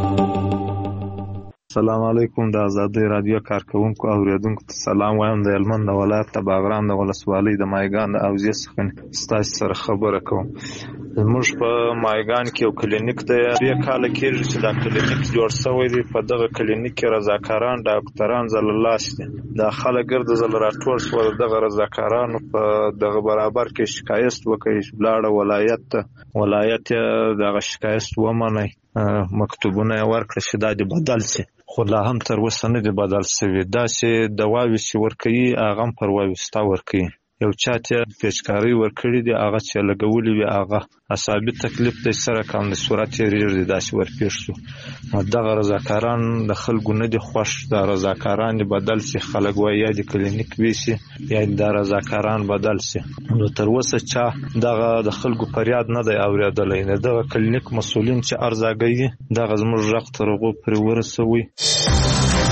السلام علیکم. د ازادي راډیو کارکوونکو او اوریدونکو ته سلام وایم. د هلمند ولایت د باغران د ولسوالۍ د مایګان د حوزې څخه ستاسو سره خبره کوم. زموږ په مایګان کې یو کلینیک دی، 2 کاله کېږي چې دا کلینیک جوړ شوی دی. په دغه کلینیک کې رضاکاران ډاکټران زللاس دي. دا خلک ګرد زل راټول شول، دغه رضاکارانو په دغه برابر کې شکایت وکړي، بلاړه ولایت ته، ولایت دغه شکایت ومني، مکتوبونه ورکړي چې دا د بدل شي، خو لا هم تر اوسه نه دی بدل شوی. داسې دواوې چې ورکوي هغه هم پر واویستا ورکوي. یو چا ته پیچکاري ورکړي دي، هغه چې لګولي وي هغه اعصابي تکلیف دی سره کوم د صورت یې ډېر دی داسې ورپېښ شو. دغه رضاکاران د خلکو نه دي خوښ، دا رضاکاران دي بدل شي. خلک وایي یا د کلینیک ویسي یا دا رضاکاران بدل شي. نو تر اوسه چا دغه د خلکو فریاد نه دی اورېدلی. د دغه کلینیک مسؤلین چې ارزاګوي دغه زموږ غږ تر هغو پورې ورسوي.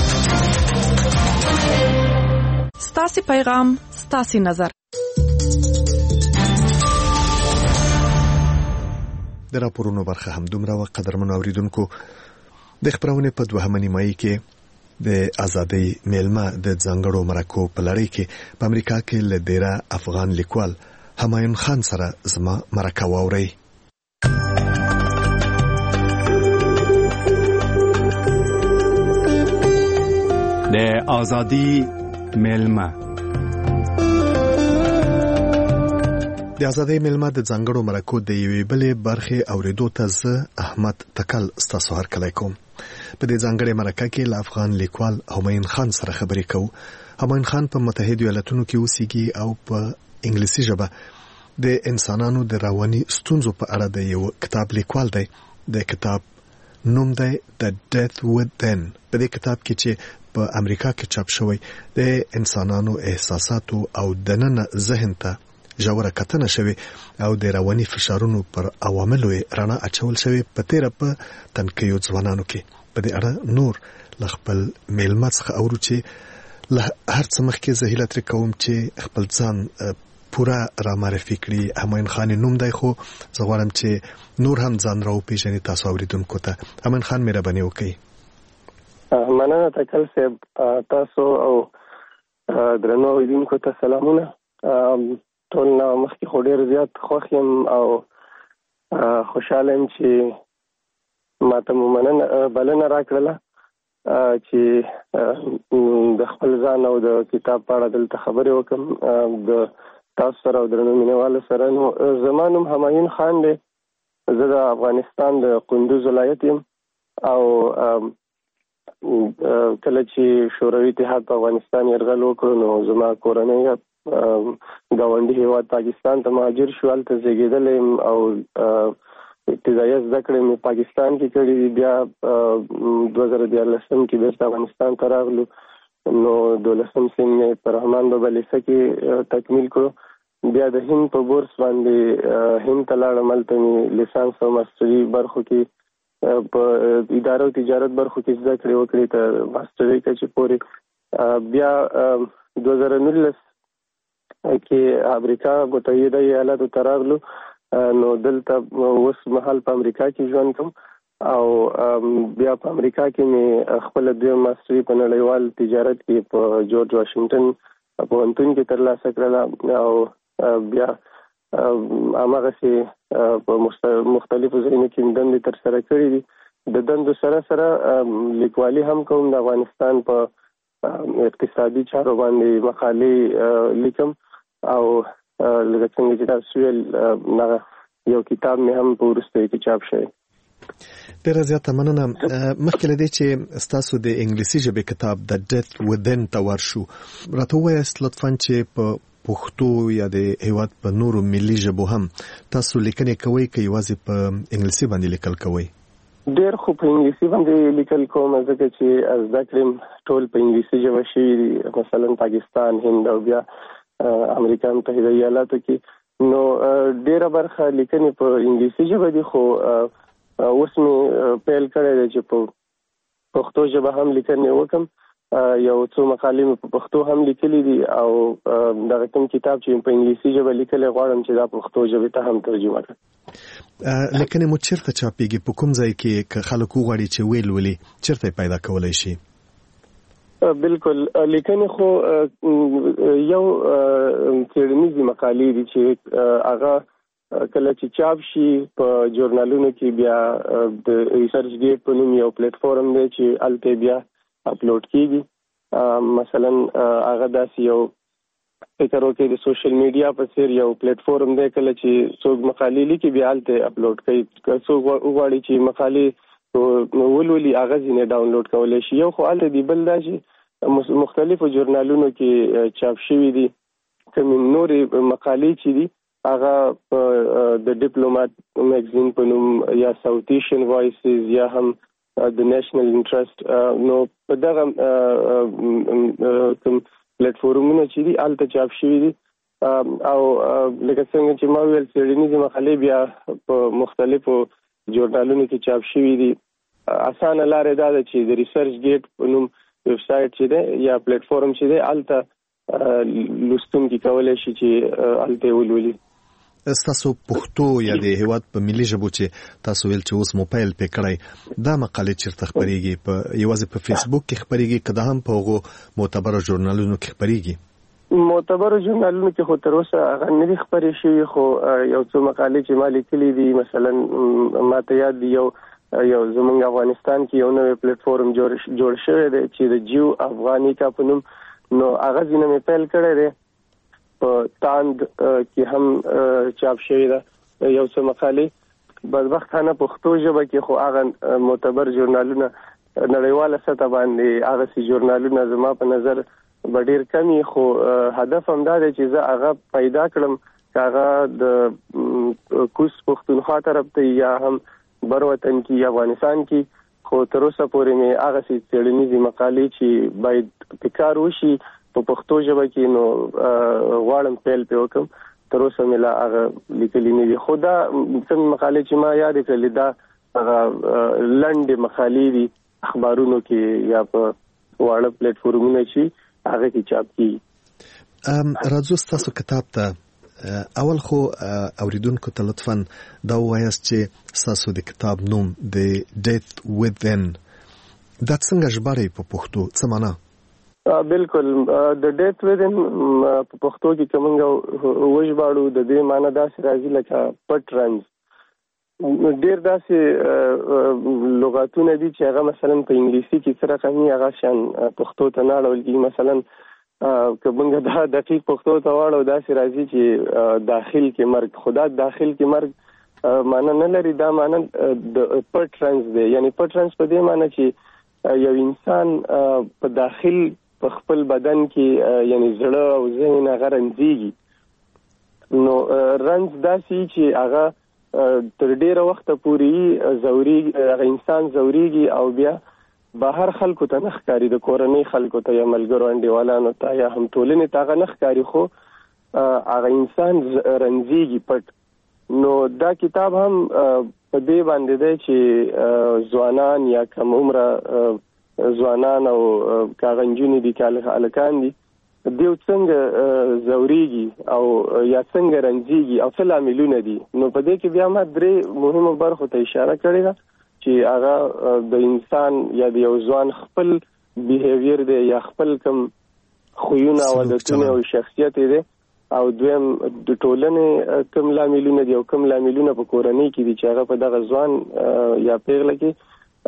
ستاسو پیغام، ستاسو نظر. د راپورونو برخه هم دومره و. قدرمنو اوریدونکو، د خبرونه په دوهمه نیمایي کې د ازادۍ میلمه د ځانګړو مرکو په لړۍ کې په امریکا کې له ډیره افغان لیکوال همایون خان سره زما مرکه واوري. د ازادۍ میلمه. د ازادۍ میلمه د ځانګړو مرکو د یوې بلې برخې اوریدو ته زه احمد تکل ستاسو هرکلی کوم. په دې ځانګړې مرکه کې له افغان لیکوال همایون خان سره خبرې کوو. همایون خان په متحده ایالاتونو کې اوسېږي او په انګلیسي ژبه د انسانانو د رواني ستونزو په اړه د یو کتاب لیکوال دی. د کتاب نوم دی The Death Within. په دې کتاب کې چې په امریکا کې چاپ شوی د انسانانو احساساتو او دننه ذهن ته ژوره کتنه شوی او د رواني فشارونو پر عواملو رڼا اچول شوی. په تیره په تنکیو ځوانانو کې په دې اړه نور له خپل میلمه څخه اورو چې له هر څه مخکې زه هیله ترې کوم چې خپل ځان پوره را معرفي کړي. همایون خان نوم دی، خو زه غواړم چې نور هم ځان راوپېژني تاسو اوریدونکو ته. همایون خان مهرباني وکړئ. مننه تکل صاحب، تاسو او درنو اوریدونکو ته سلامونه. ټول نه مخکې خو ډېر زیات خوښ یم او خوشحاله یم چې ماته مو بلنه راکړله چې د خپل ځان او د کتاب په اړه دلته خبرې وکړم د تاسو سره او درنو مینوالو سره. نو زما نوم همایون خان دی. زه د افغانستان د کندوز ولایت یم او کله چې شوروي اتحاد په افغانستان یرغل وکړو نو زما کورنۍ ګاونډي هیواد پاکستان ته مهاجر شو. هلته زیږېدلی یم او ابتدایي زده کړې مې پاکستان کې کړې دي. بیا 2014 کې بیرته افغانستان ته راغلو نو 12 سیم مې په رحمان بابا لیسه کې تکمیل کړو. بیا د هند په بورس باندې هند ته لاړم. هلته مې لیسانس او ماسټري برخو کې په اداره او تجارت برخو کې زده کړې وکړې تر ماسټري کچې پورې. بیا 2019 کې امریکا متحده ایالاتو ته راغلو نو دلته اوس مهال په امریکا کې ژوند کوم او بیا په امریکا کې مې خپل دویم ماسټري په نړیوال تجارت کې په جورج واشنګټن پوهنتون کې ترلاسه کړله او بیا هماغسې په مختلفو ځایونو کې دندې ترسره کړې دي. د دندو سره سره لیکوالي هم کوم. د افغانستان په اقتصادي چارو باندې مقالې لیکم او لکه څنګه چې تاسو ویل یو کتاب مې هم په وروستیو کې چاپ شوی. ډېره زیاته مننه. مخکې له دې چې ستاسو د انګلیسي ژبې کتاب The Death Within ته ورشو، راته ووایاست لطفاً چې په پښتو یا د هیواد په نورو ملي ژبو هم تاسو لیکنې کوئ که یوازې په انګلیسي باندې لیکل کوئ؟ ډېر خو په انګلیسي باندې لیکل کوم ځکه چې زده کړې ټول په انګلیسي ژبه شوي دي، مثلا پاکستان، هند او بیا امریکا متحده ایالاتو کې. نو ډېره برخه لیکنې په انګلیسي ژبه دي، خو اوس مې پیل کړی دی چې په پښتو ژبه هم لیکنې وکړم. یو څو مقالې مې په پښتو هم لیکلي دي او دغه کوم کتاب چې په انګلیسي ژبه لیکلی غواړم چې دا پښتو ژبې ته هم ترجمه کړم. لیکنې مو چېرته چاپېږي؟ په کوم ځای کې که خلک وغواړي چې ولولي چېرته یې پیدا کولی شي؟ بالکل، لیکنې خو یو څېړنیزې مقالې دي چې هغه کله چې چاپ شي په ژورنالونو کې بیا د ریسرچ ګیټ په نوم یو پلیټ فورم دی چې هلته بیا اپلوډ کیږي. مثلا هغه داسې یو فکر وکړئ د سوشل میډیا په څیر یو پلیټ فورم دی، کله چې څوک مقالې لیکي بیا هلته اپلوډ کوي. که څوک وغواړي چې مقالې ولولي هغه ځینې ډاونلوډ کولی شي. یو خو هلته دی، بل دا چې مختلفو ژورنالونو کې چاپ شوي دي. کومې نورې مقالې چې دي هغه د ډیپلومات میګزین په نوم یا ساوث ایشین وایسز یا هم د نیشنل انټرست، نو په دغه کوم پلیټ فورمونه چې دي هلته چاپ شوي دي. او لکه څنګه چې ما ویل څېړنیزې مقالې بیا په مختلفو ژورنالونو کې چاپ شوي دي. اسانه لارې دا ده چې د ریسرچ ګیټ په نوم ویب سایټ چې دی یا پلیټ فورم چې دی هلته لوستونکي کولای شي چې الته ولولي. تاسو پښتو یا د هیواد په ملي ژبه چې تاسو ویل چې اوس موبایل پې کړی دا مقالې چیرته خپرېږي؟ په یوازې په فیسبوک کې خپرېږي که دا هم په هغو معتبرو ژورنالونو کې خپرېږي؟ معتبرو ژورنالونو کې خو تر اوسه هغه نه دي خپرې شوي، خو یو څو مقالې چې ما لیکلي دي، مثلا ماته یاد دي یو زمونږ افغانستان کې یو نوی پلیټفورم جوړ شوی دی چې د جیو افغانیکا په نوم، نو هغه ځینې مې پیل کړی دی. په تاند کې هم چاپ شوی ده یو څه مقالې. بدبختانه پښتو ژبه کې خو هغه معتبر ژورنالونه نړیواله سطح باندې هغه سي ژورنالونه زما په نظر به ډېر کم وي، خو هدف همدا دی چې زه هغه پیدا کړم چې هغه د کوز پښتونخوا طرف ته یا هم بر وطن کې افغانستان کې. خو تر اوسه پورې مې هغه سي څېړنیزې مقالې چې باید پکار وشي په پښتو ژبه کې، نو غواړم پیل پې وکړم. تر اوسه مې لا هغه لیکلي نه دي، خو دا کوم مقالې چې ما یادې کړلې دا هغه لنډې مقالې دي اخبارونو کې یا په واړه پلیټفورمونو چې هغه کې چاپ کیږي. راځو ستاسو کتاب ته. اول خو اوریدونکو ته لطفاً دا ووایاست چې ستاسو د کتاب نوم د ډیث وذن دا څنګه ژباړئ په پښتو؟ څه معنا؟ بالکل د ډیث وذن په پښتو کې کومنګ وژباړو د دې معنی داسې راځي لکه پټ رنځ. ډېر داسې لغاتونه دي چې هغه مثلا په انګلیسي کې څه رقمي هغه شان پښتو ته نه اړول کېږي. مثلا کومنګ دا دقیق پښتو ته واړو داسې راځي چې داخل کې مرګ. خدا داخل کې مرګ معنی نه لري، دا معنی د پټ رنځ دی. یعنی پټ رنځ په دې معنی چې یو انسان په داخل په خپل بدن کې یعنی زړه او ذهن هغه رنځيږي. نو رنځ داسې چې هغه تر ډیره وخت پورې زوري هغه انسان زوريږي او بیا بهر خلکو ته نه ښکاري، د کورنۍ خلکو ته یا ملګرو انډیوالانو ته یا هم ټولنې ته هغه نه ښکاري، خو هغه انسان رنځيږي پټ. نو دا کتاب هم په دې باندې دی چې ځوانان یا کم عمره ځوانان او کاغنجونې دي هلکان دي دیو څنګه زوريږي او یا څنګه رنځيږي او څه لاملونه دي. نو په دې کې بیا ما درې مهمو برخو ته اشاره کړې ده چې هغه د انسان یا د یو ځوان خپل بیهیویر دی یا خپل کم خویونه او عادتونه او شخصیت دی، او دویم د ټولنې کم لاملونه دي او کم لاملونه په کورنۍ کې دي چې هغه په دغه ځوان یا پیغله کې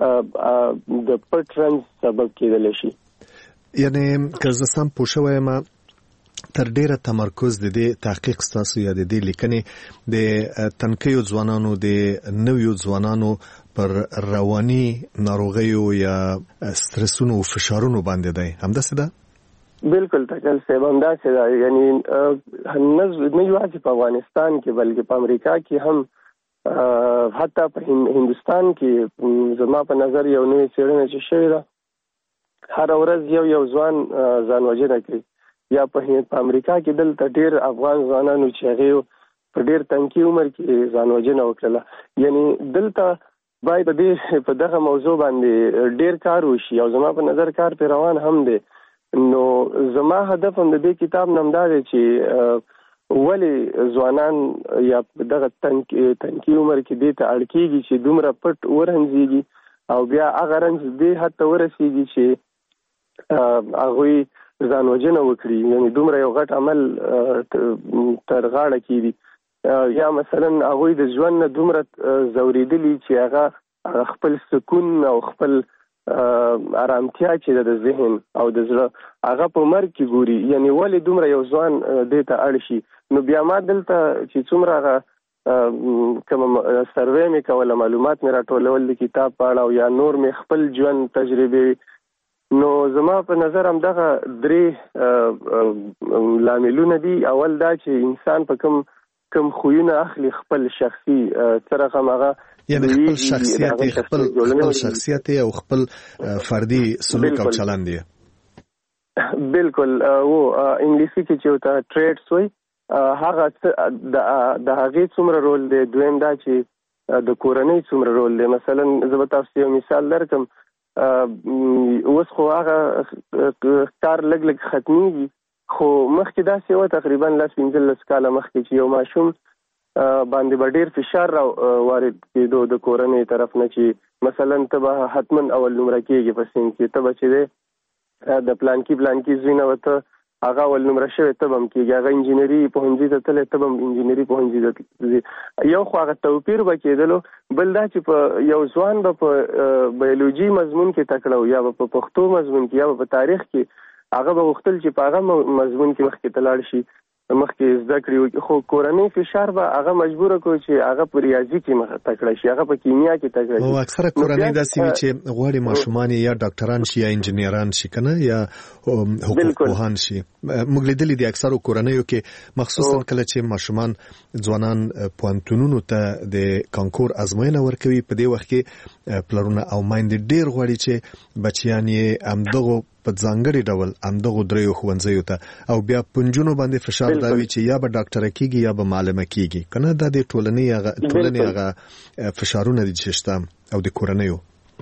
د پټ رنځ سبب کېدلی شي. یعنی که زه سم پوه شوی یم تر ډیره تمرکز د دې تحقیق ستاسو یا د دې لیکنې د تنکیو ځوانانو د نویو ځوانانو پر رواني ناروغیو یا سترسونو او فشارونو باندې دی، همداسې ده؟ بالکل تکل صاحب همداسې ده. یعنی نه یوازې په افغانستان کې بلکې په امریکا کې هم حتی په هندوستان کې زما په نظر یو نوې څېړنه چې شوې ده هر ورځ یو ځوان ځان وژنه کوي. یا په امریکا کې دلته ډېر افغان ځوانانو چې هغې په ډېر تنکي عمر کې ځان وژنه وکړله. یعنی دلته باید په دغه موضوع باندې ډېر کار وشي او زما په نظر کار پرې روان هم دی. نو زما هدف هم د دې کتاب نه همدا دی چې ولې ځوانان یا دغه تنکي عمر کې دې ته اړ کېږي چې دومره پټ ورنځېږي او بیا هغه رنځ دې حد ته ورسېږي چې هغوی ځان وژنه وکړي. یعنی دومره یو غټ عمل تر غاړه کېږي یا مثلا هغوی د ژوند نه دومره ځورېدلي چې هغه خپل سکون او خپل آرامتیا چې د ذهن او د زړه هغه په مرګ کې ګوري. یعنی ولې دومره یو ځوان دې ته اړ شي. نو بیا ما دلته چې څومره هغه کوم سروې مې کوله، معلومات مې راټولول د کتاب په اړه او یا نور مې خپل ژوند تجربې، نو زما په نظر همدغه درې لاملونه دي. اول دا چې انسان په کم خویونه اخلي خپل شخصي څه رقم هغه یعنی خپل شخصیت او خپل فردي سلوک او چلند دی. بالکل او انګلیسي کې چې وتا ټریټس وي هغه د هغې څومره رول دی. دویم دا چې د کورنۍ څومره رول دی. مثلا زه به تاسو یو مثال درکم، اوس خو هغه کار لږ ختمیږي، خو مخکې داسې و تقریبا 15 کاله مخکې چې یو ماشوم باندې به ډېر فشار وارد کېدو د کورنۍ طرف نه چې مثلا ته به حتما اول نمره کېږي په صنف کې، ته به چې دی د پلانکي زوی نه ورته هغه اول نمره شوی ته به هم کېږي، هغه انجینري پوهنځي ته تللی ته به هم انجینري پوهنځي ته ځي. یو خو هغه توپیر به کېدلو، بل دا چې په یو ځوان به په بیولوژي مضمون کې تکړه یا به په پښتو مضمون کې یا به په تاریخ کې هغه به غوښتل چې په هغه مضمون کې مخکې ته لاړ شي، مخکې زده کړې وکړي. خو کورنۍ فشار به هغه مجبوره کړو چې هغه په ریاضي کې تکړه شي، هغه په کیمیا کې تکړه شي. او اکثره کورنۍ داسې وي چې غواړي ماشومان یا ډاکټران شي یا انجینران شي کنه یا حقوق پوهان شي. موږ لیدلي دي اکثره کورنیو کې مخصوصا کله چې ماشومان ځوانان پوهنتونونو ته د کانکور ازموینه ورکوي، په دې وخت کې پلرونه او میندې ډېر غواړي چې بچیان یې همدغو په ځانګړي ډول همدغو دریو ښوونځیو ته او بیا پنجونو باندې فشار دا وي چې یا به ډاکټره کېږي یا به معلمه کېږي کنه. دا د ټولنې هغه فشارونه دي چې شته او د کورنیو.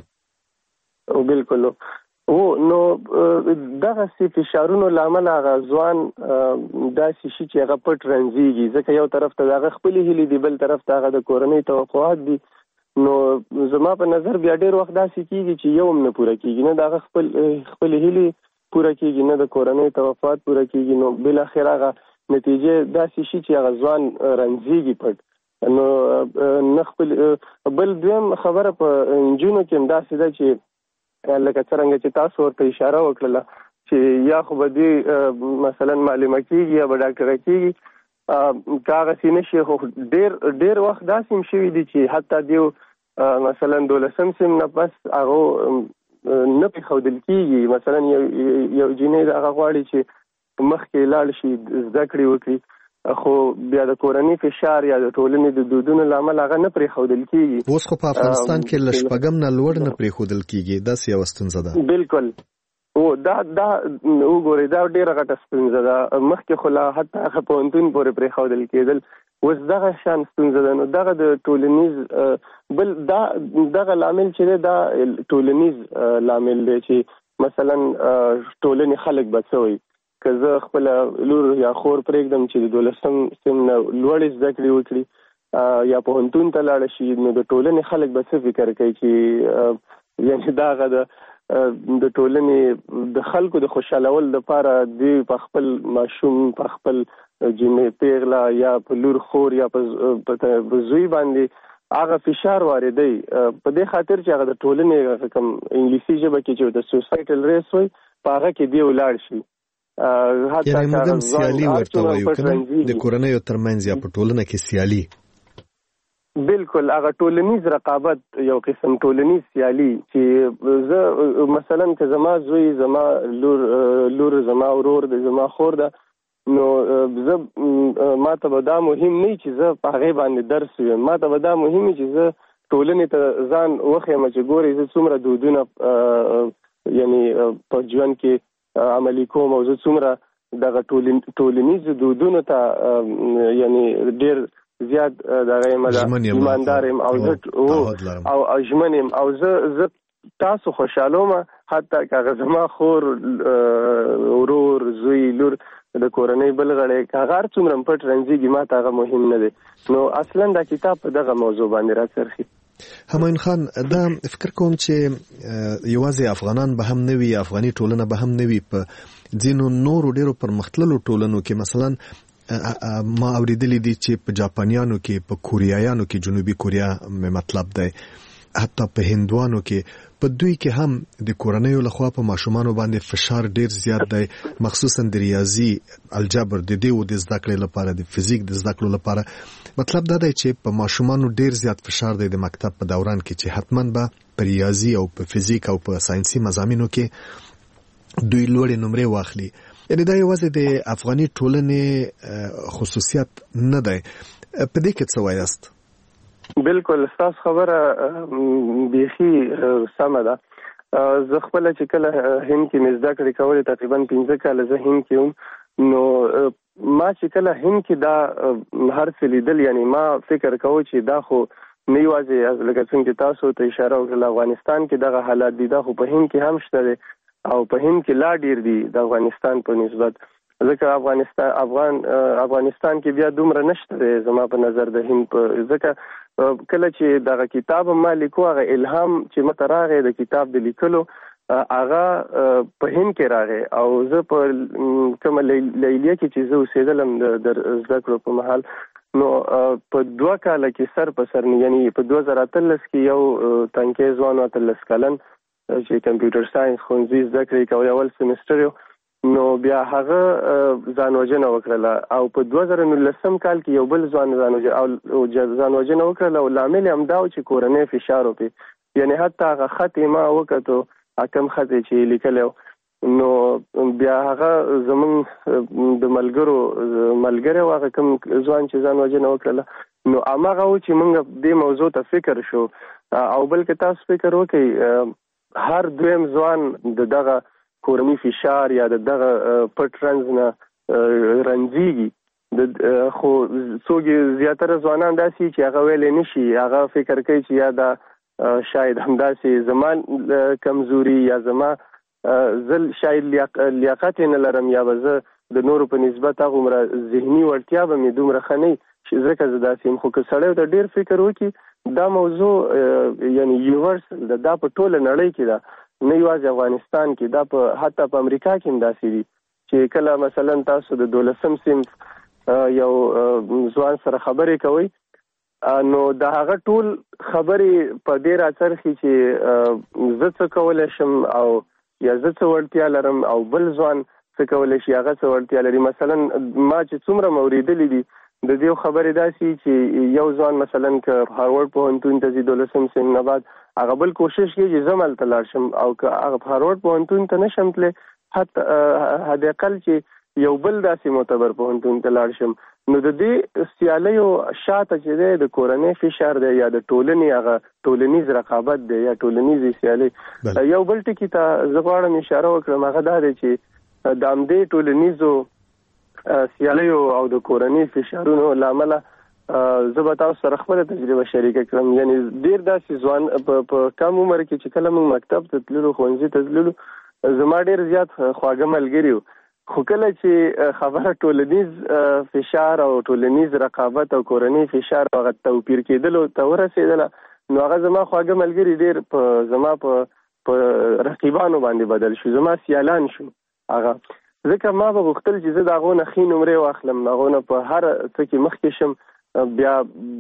بالکل نو دغه سي فشارونو لامل هغه ځوان داسې شي چې هغه پټ رنځيږي، ځکه یو طرف ته هغه خپل هیلې دي، بل طرف ته هغه د کورنۍ توقعات دي. نو زما په نظر بیا ډېر وخت داسې کېږي چې یو هم نه پوره کېږي، نه د هغه خپل هیلې پوره کېږي نه د کورنۍ توقعات پوره کېږي. نو بالاخره هغه نتیجې داسې شي چې هغه ځوان رنځيږي پټ. نو نه خپل بل دویم خبره په نجونو کې هم داسې ده چې لکه څرنګه چې تاسو ورته اشاره وکړله چې یا خو به دوی مثلا معلمه کېږي یا به ډاکټره کېږي، که هغسې نه شي. خو ډېر وخت داسې هم شوي دي چې حتی دیو مثلا 12 سم نه پس هغه نه پرېښودل کېږي. مثلا یو جینۍ د هغه غواړي چې مخکې لاړ شي زده کړې وکړي، خو بیا د کورنۍ فشار یا د ټولنې د دودونو لامل هغه نه پرېښودل کېږي. اوس خو په افغانستان کې له شپږم نه لوړ نه پرېښودل کېږي، داسې یوه ستونزه ده. بالکل دا وګورئ دا ډېره غټه ستونزه ده. مخکې خو لا حتی هغه پوهنتون پورې پرېښودل کېدل، اوس دغه شان ستونزه ده. نو دغه د ټولنیز بل دغه لامل چې دی دا ټولنیز لامل دی چې مثلا ټولنې خلک به څه وایي. که زه خپله لور یا خور پرېږدم چې د 12 سم نه لوړې زده کړې وکړي یا پوهنتون ته لاړه شي، نو د ټولنې خلک به څه فکر کوي چې یعنې دا هغه د ټولنې د خلکو د خوشحالول لپاره دوی په خپل ماشوم په خپل جنې پیغله یا په لور خور یا په زوی باندې هغه فشار واردوي، په دې خاطر چې هغه د ټولنې کوم انګلیسي ژبه کې چې د سوسایټل ریس وایي په هغه کې دی ولاړ شي. یعنې موږ هم سیالي ورته وایو که نه، د کورنیو ترمنځ یا په ټولنه کې سیالي. بالکل هغه ټولنیز رقابت یو قسم ټولنیز سیالي چې زه مثلا که زما زوی زما لور زما ورور د زما خور ده، نو زه ما ته به دا مهم نه چې زه په هغې باندې درس ویم، ما ته به دا مهم چې زه ټولنې ته ځان وښیم چې ګورئ زه څومره دودونه یعنی په ژوند کې عملي کوم او زه څومره دغه ټولنیزو دودونو ته یعنی ډېر زیات دغه ایماندار یم او ژمن یم او زه تاسو خوشحالوم، حتی که زما خور ورور زوی لور د کورنۍ بل غړی که هغه هر څومره پټ رنځېږي ما ته هغه مهم نه دی. نو اصلا دا کتاب په دغه موضوع باندې راڅرخي. همایون خان، دا فکر کوم چې یوازې افغانان به هم نه وي، افغاني ټولنه به هم نه وي، په ځینو نورو ډېرو پرمختللو ټولنو کې مثلا ما اوریدلی دي چې په جاپانیانو کې، په کوریایانو کې، جنوبي کوریا مطلب دی، حتی په هندوانو کې، په دوی کې هم د کورنیو لخوا په ماشومانو باندې فشار ډیر زیات دی، مخصوصا د ریاضي، الجبر، د دیو د زده کړې لپاره، د فزیک د زده کړو لپاره. مطلب دا دی چې په ماشومانو ډیر زیات فشار دی د مکتب په دوران کې چې حتما به په ریاضي او په فزیک او په ساينسي مضامینو کې دوی لوړې نمرې واخلي. یعنی دا یوازې د افغاني ټولنې خصوصیت نه دی. په دې کې څه وایاست؟ بالکل ستاسو خبره بیخي سمه ده. زه خپله چې کله هند کې مې زده کړې کولې، تقریبا 15 کاله زه هند کې وم، نو ما چې کله هند کې دا هر څه لیدل، یعنی ما فکر کوم چې دا خو نه یوازې لکه څنګه چې تاسو ته اشاره وکړه افغانستان کې دغه حالات دي، دا خو په هند کې هم شته دی او په هند کې لا ډیر دي د افغانستان په نسبت. ځکه افغانستان کې بیا دومره نشته زما په نظر د هند په ځکه کله چې دغه کتاب ما لیکو هغه الهام چې مته راغی د کتاب د لیکلو هغه په هند کې راغی او زه په کومه لیلیه کې چې زه اوسېدلم د زده کړو په مهال نو په 2 کاله کې سر په سر یعنی په 2013 کې یو تنکي ځوان 13 کلن چې کمپیوټر ساينس ښوونځي زده کړې کوي اول سمستر نو بیا هغه ځان وژنه وکړه او په 2019 کال کې یو بل ځوان ځان وژنه وکړه او لامل هم دا چې کورنۍ فشار وکړي یعنی حتی هغه خط ما وکړو اکم خط چې لیکلو نو بیا هغه زمون د ملګرو هغه کوم ځوان چې ځان وژنه وکړه نو هغه و چې موږ د موضوع ته فکر شو او بلکې تاسو فکر وکړئ هر دویم ځوان دغه کورنۍ فشار یا دغه پټ رنځ نه رنځيږي خو څوک زیاتره ځوانان داسي چې هغه ویلې نشي هغه فکر کوي چې یا دا شاید همداسې زمان کمزوري یا زما زل شاید لیاقت نه لرم یا زه د نورو په نسبت هغه ذهني وړتیا به مې دومره ښه نه چې ځکه زه داسې یم خو که سړی ته ډېر فکر وکړي دا موضوع یعنی یونیورسل دا په ټوله نړۍ کې ده نه یوازې افغانستان کې دا په حتی په امریکا کې هم داسې دي چې کله مثلا تاسو د 12 صنف یو ځوان سره خبرې کوئ نو دا هغه ټول خبرې په دې راڅرخي چې زه څه کولی شم او یا زه څه وړتیا لرم او بل ځوان څه کولی شي هغه څه وړتیا لري مثلا ما چې څومره موریدلي دي د دې خبرې داسي چې یو ځوان مثلا که هاروارد پوهنتون ته ځي 12 صنف نه بعد هغه بل کوشش کوي چې زه هلته لاړ شم او که هغه هاروارد پوهنتون ته نشم تللی حتی حداقل چې یو بل داسې معتبر پوهنتون ته لاړ شم نو د دې سیالیو شاته چې دی د کورنۍ فشار دی یا د ټولنې هغه ټولنیز رقابت دی یا ټولنیزې سیالۍ یو بل ټکي ته زه غواړم اشاره وکړم هغه دا دی چې د همدې ټولنیزو سیالیو او د کورنۍ فشارونو له امله زه به تاسو سره خپله تجربه شریکه کړم یعنی ډېر داسې ځوان په کم عمر کې چې کله موږ مکتب ته تللو ښوونځي ته تللو زما ډېر زیات خواږه ملګري وو خو کله چې خبره ټولنیز فشار او ټولنیز رقابت او کورنۍ فشار هغه توپیر کېدلو ته ورسېدله نو هغه زما خواږه ملګري ډېر زما په رقیبانو باندې بدل شو زما سیالان شو هغه ځکه ما به غوښتل چې زه د هغو نه ښې نمرې واخلم د هغو نه په هر څه کې مخکې شم بیا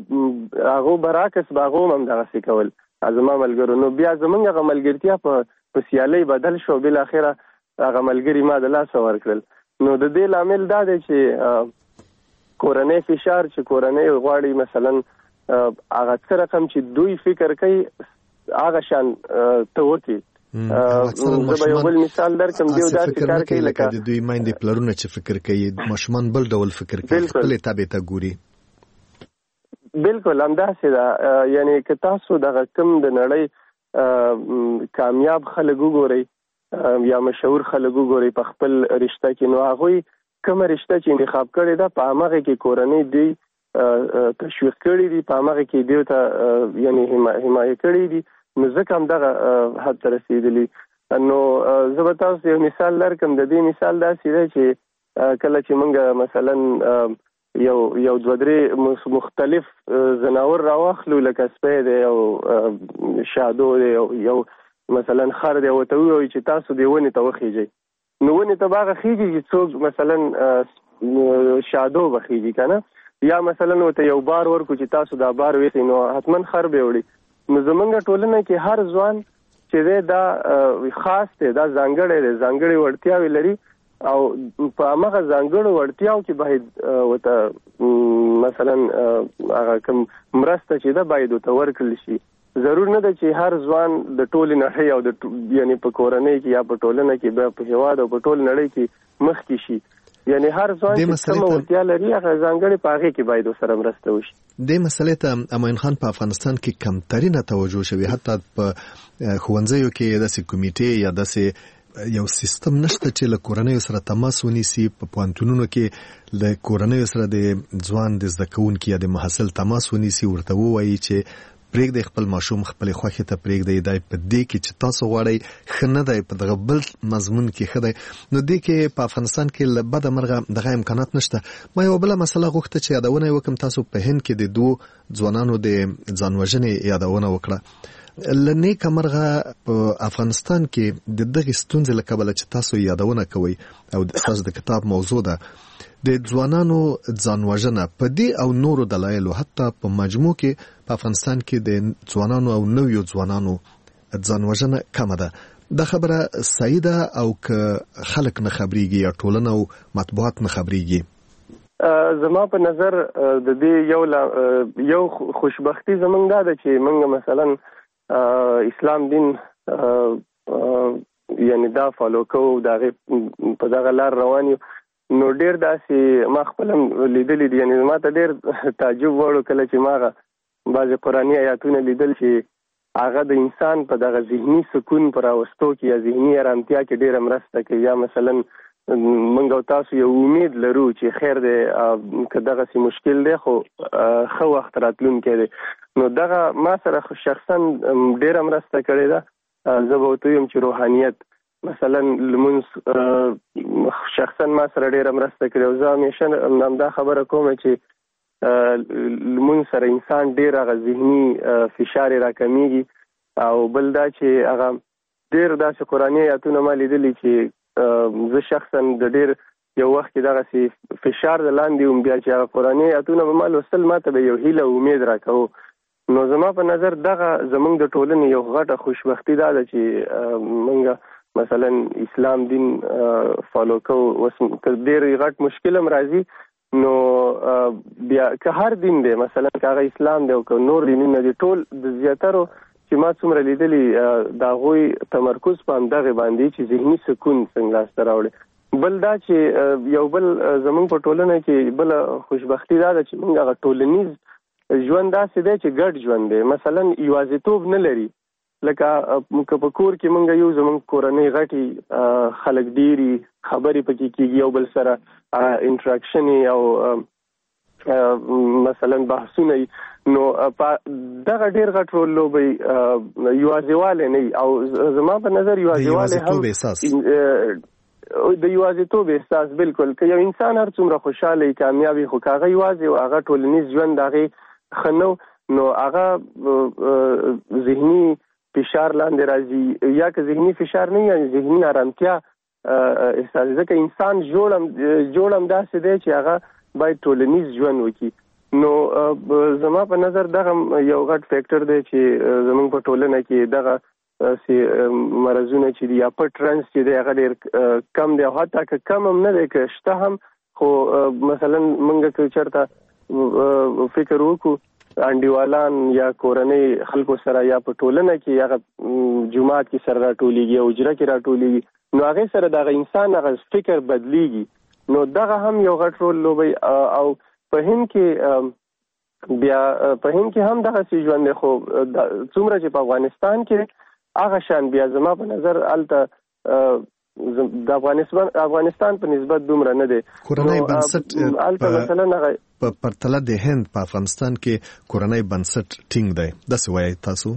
هغو برعکس به هغو هم دغسې کول زما ملګرو نو بیا زموږ هغه ملګرتیا په سیالۍ بدل شو بالاخره هغه ملګري ما د لاسه ورکړل نو د دې لامل دا دی چې کورنۍ فشار چې کورنۍ غواړي مثلا هغه څه رقم چې دوی فکر کوي هغه شان ته وکړي زه به یو بل مثال درکړم دیو داسې کار کوي لکه د دوی میندې پلرونه چې فکر کوي ماشومان بل ډول فکر کوي خپلې تابع ته ګوري بالکل همداسې ده یعنی که تاسو دغه کوم د نړۍ کامیاب خلک وګورئ یا مشهور خلک وګورئ په خپل رشته کې نو هغوی کومه رشته چې انتخاب کړې ده په همغه کې کورنۍ دوی تشویق کړي دي په همغه کې دوی ته یعنی حمایه کړي دي نو ځکه همدغه حد ته رسېدلي نو زه به تاسو یو مثال درکړم د دې مثال داسې دی چې کله چې موږ مثلا یو 2-3 مختلف ځناور راواخلو لکه سپی دی او شادو دی یو مثلا خر دی ورته ووایي چې تاسو دې ونې ته وخیږئ نو ونې ته به هغه خیږي چې څوک مثلا شادو به خیږي که نه یا مثلا ورته یو بار ورکړو چې تاسو دا بار ویسئ نو حتما خر به وړي نو زمونږ ټولنه کې هر ځوان چې دی دا خاص دی دا ځانګړی دی ځانګړې وړتیاوې لري او په همغه ځانګړو وړتیاو کې باید ورته مثلا هغه کوم مرسته چې ده باید ورته ورکړل شي ضرور نه ده چې هر ځوان د ټولې نړۍ او د یعنی په کورنۍ کې یا په ټولنه کې بیا په هېواد او په ټول نړۍ کې مخکې شي یعنی هر ځوان چې کومه وړتیا لري هغه ځانګړې په هغې کې باید ورسره مرسته وشي دې مسلې ته امین خان په افغانستان کې کمترینه توجه شوې حتی په ښوونځیو کې داسې کمیټې یا داسې یو سیستم نشته چې له کورنیو سره تماس ونیسي په پوهنتونونو کې له کورنیو سره د ځوان د زده کوونکي یا د محصل تماس ونیسي ورته ووایي چې پرېږدئ خپل ماشوم خپل خوښې ته پرېږدئ دا په دې کې چې تاسو غواړئ ښه نه دی په دغه بل مضمون کې ښه دی نو دې کې په افغانستان کې له بده مرغه دغه امکانات نشته. ما یو بله مسله غوښته چې یادونه یې وکړم تاسو په هند کې د دوو ځوانانو د ځان وژنې یادونه وکړه له نیکه مرغه په افغانستان کې د دغې ستونزې له کبله چې تاسو یادونه کوئ او ستاسو د کتاب موضوع ده د ځوانانو ځان وژنه په دې او نورو دلایلو حتی په مجموع کې په افغانستان کې د ځوانانو او نویو ځوانانو ځان وژنه کمه ده. دا خبره صحیح ده او که خلک نه خبرېږي یا ټولنه او مطبوعات نه خبرېږي؟ زما په نظر د دې یو خوشبختی زمونږ دا ده چې موږ مثلا اسلام دین یعنی دا فالو کوو په دغه لار روان یو نو ډیر داسې ما خپل لیدلی دي یعنی ما ته ډیر تعجب وړو کله چې ما بعضې قرآني آیاتونه لیدل چې هغه د انسان په دغه ذهني سکون پر راوستو کې یا ذهني ارامتیا کې ډیره مرسته کوي یا مثلا موږ او تاسو یو امید لرو چې خیر دی که دغسې مشکل دی خو ښه وخت راتلونکی دی نو دغه ما سره شخصا ډیره مرسته کړې ده. زه به ورته ویم چې روحانیت مثلا لمونځ شخصا ما سره ډیره مرسته کړې او زه همیشه همدا خبره کوم چې لمونځ سره انسان ډیر هغه ذهني فشار یې راکمیږي او بل دا چې هغه ډیر داسې قرآني آیاتونه ما لیدلي چې زه شخصا د ډیر یو وخت کې دغسې فشار د لاندې وم بیا چې هغه قرآني آیاتونه به ما لوستل ما ته به یو هیله او امید راکوو. نو زما په نظر دغه زمونږ د ټولنې یو غټه خوشبختي دا ده چې موږ مثلا اسلام دین فالو کوو. اوس که ډېر غټ مشکل هم راځي نو بیا که هر دین دی مثلا که هغه اسلام دی او که نور دینونه دي ټول د زیاترو چې ما څومره لیدلي د هغوی تمرکز په همدغې باندې چې ذهني سکون څنګه لاسته راوړي. بل دا چې یو بل زمونږ په ټولنه کې بله خوشبختي دا ده چې موږ هغه ټولنیز ژوند داسې دی چې ګډ ژوند دی مثلا یوازیتوب نه لري لکه که په کور کې موږ یو زموږ کورنۍ غټي خلک ډېري خبرې پکې کېږي یو بل سره انټراکشن او مثلا بحثونه نو دغه ډېر غټ رول لوبوي یوازیوالی نه او زما په نظر یوازیوالی هم د یوازیتوب احساس بالکل که یو انسان هر څومره خوشحاله کامیابي خو که هغه یوازې او هغه ټولنیز ژوند هغې ښه نه نو هغه ذهني فشار لاندې راځي یا که ذهني فشار نه یا ذهني آرامتیا احساس ځکه انسان جوړ هم داسې دی چې هغه باید ټولنیز ژوند وکړي نو زما په نظر دغه یو غټ فیکټر دی چې زموږ په ټولنه کې دغه مرضونه چې دي یا پټ رنځ چې دی هغه ډېر کم دی او حتی که کم هم نه دی که شته هم خو مثلا موږ که چېرته فکر وکړو انډیوالان یا کورنۍ خلکو سره یا په ټولنه کې هغه جومات کې سره راټولېږي او حجره کې راټولېږي نو هغې سره دغه انسان هغه فکر بدلیږي نو دغه هم یو غټ رول لوبوي او په هند کې بیا په هند کې هم دغسې ژوند دی خو څومره چې په افغانستان کې هغه شان بیا زما په نظر هلته د افغانستان په نسبت دومره نه دی. کورنۍ بنسټ هلته مثلا هغه په پرتله د هند په افغانستان کې کورنۍ بنسټ ټینګ دی داسې وایي تاسو؟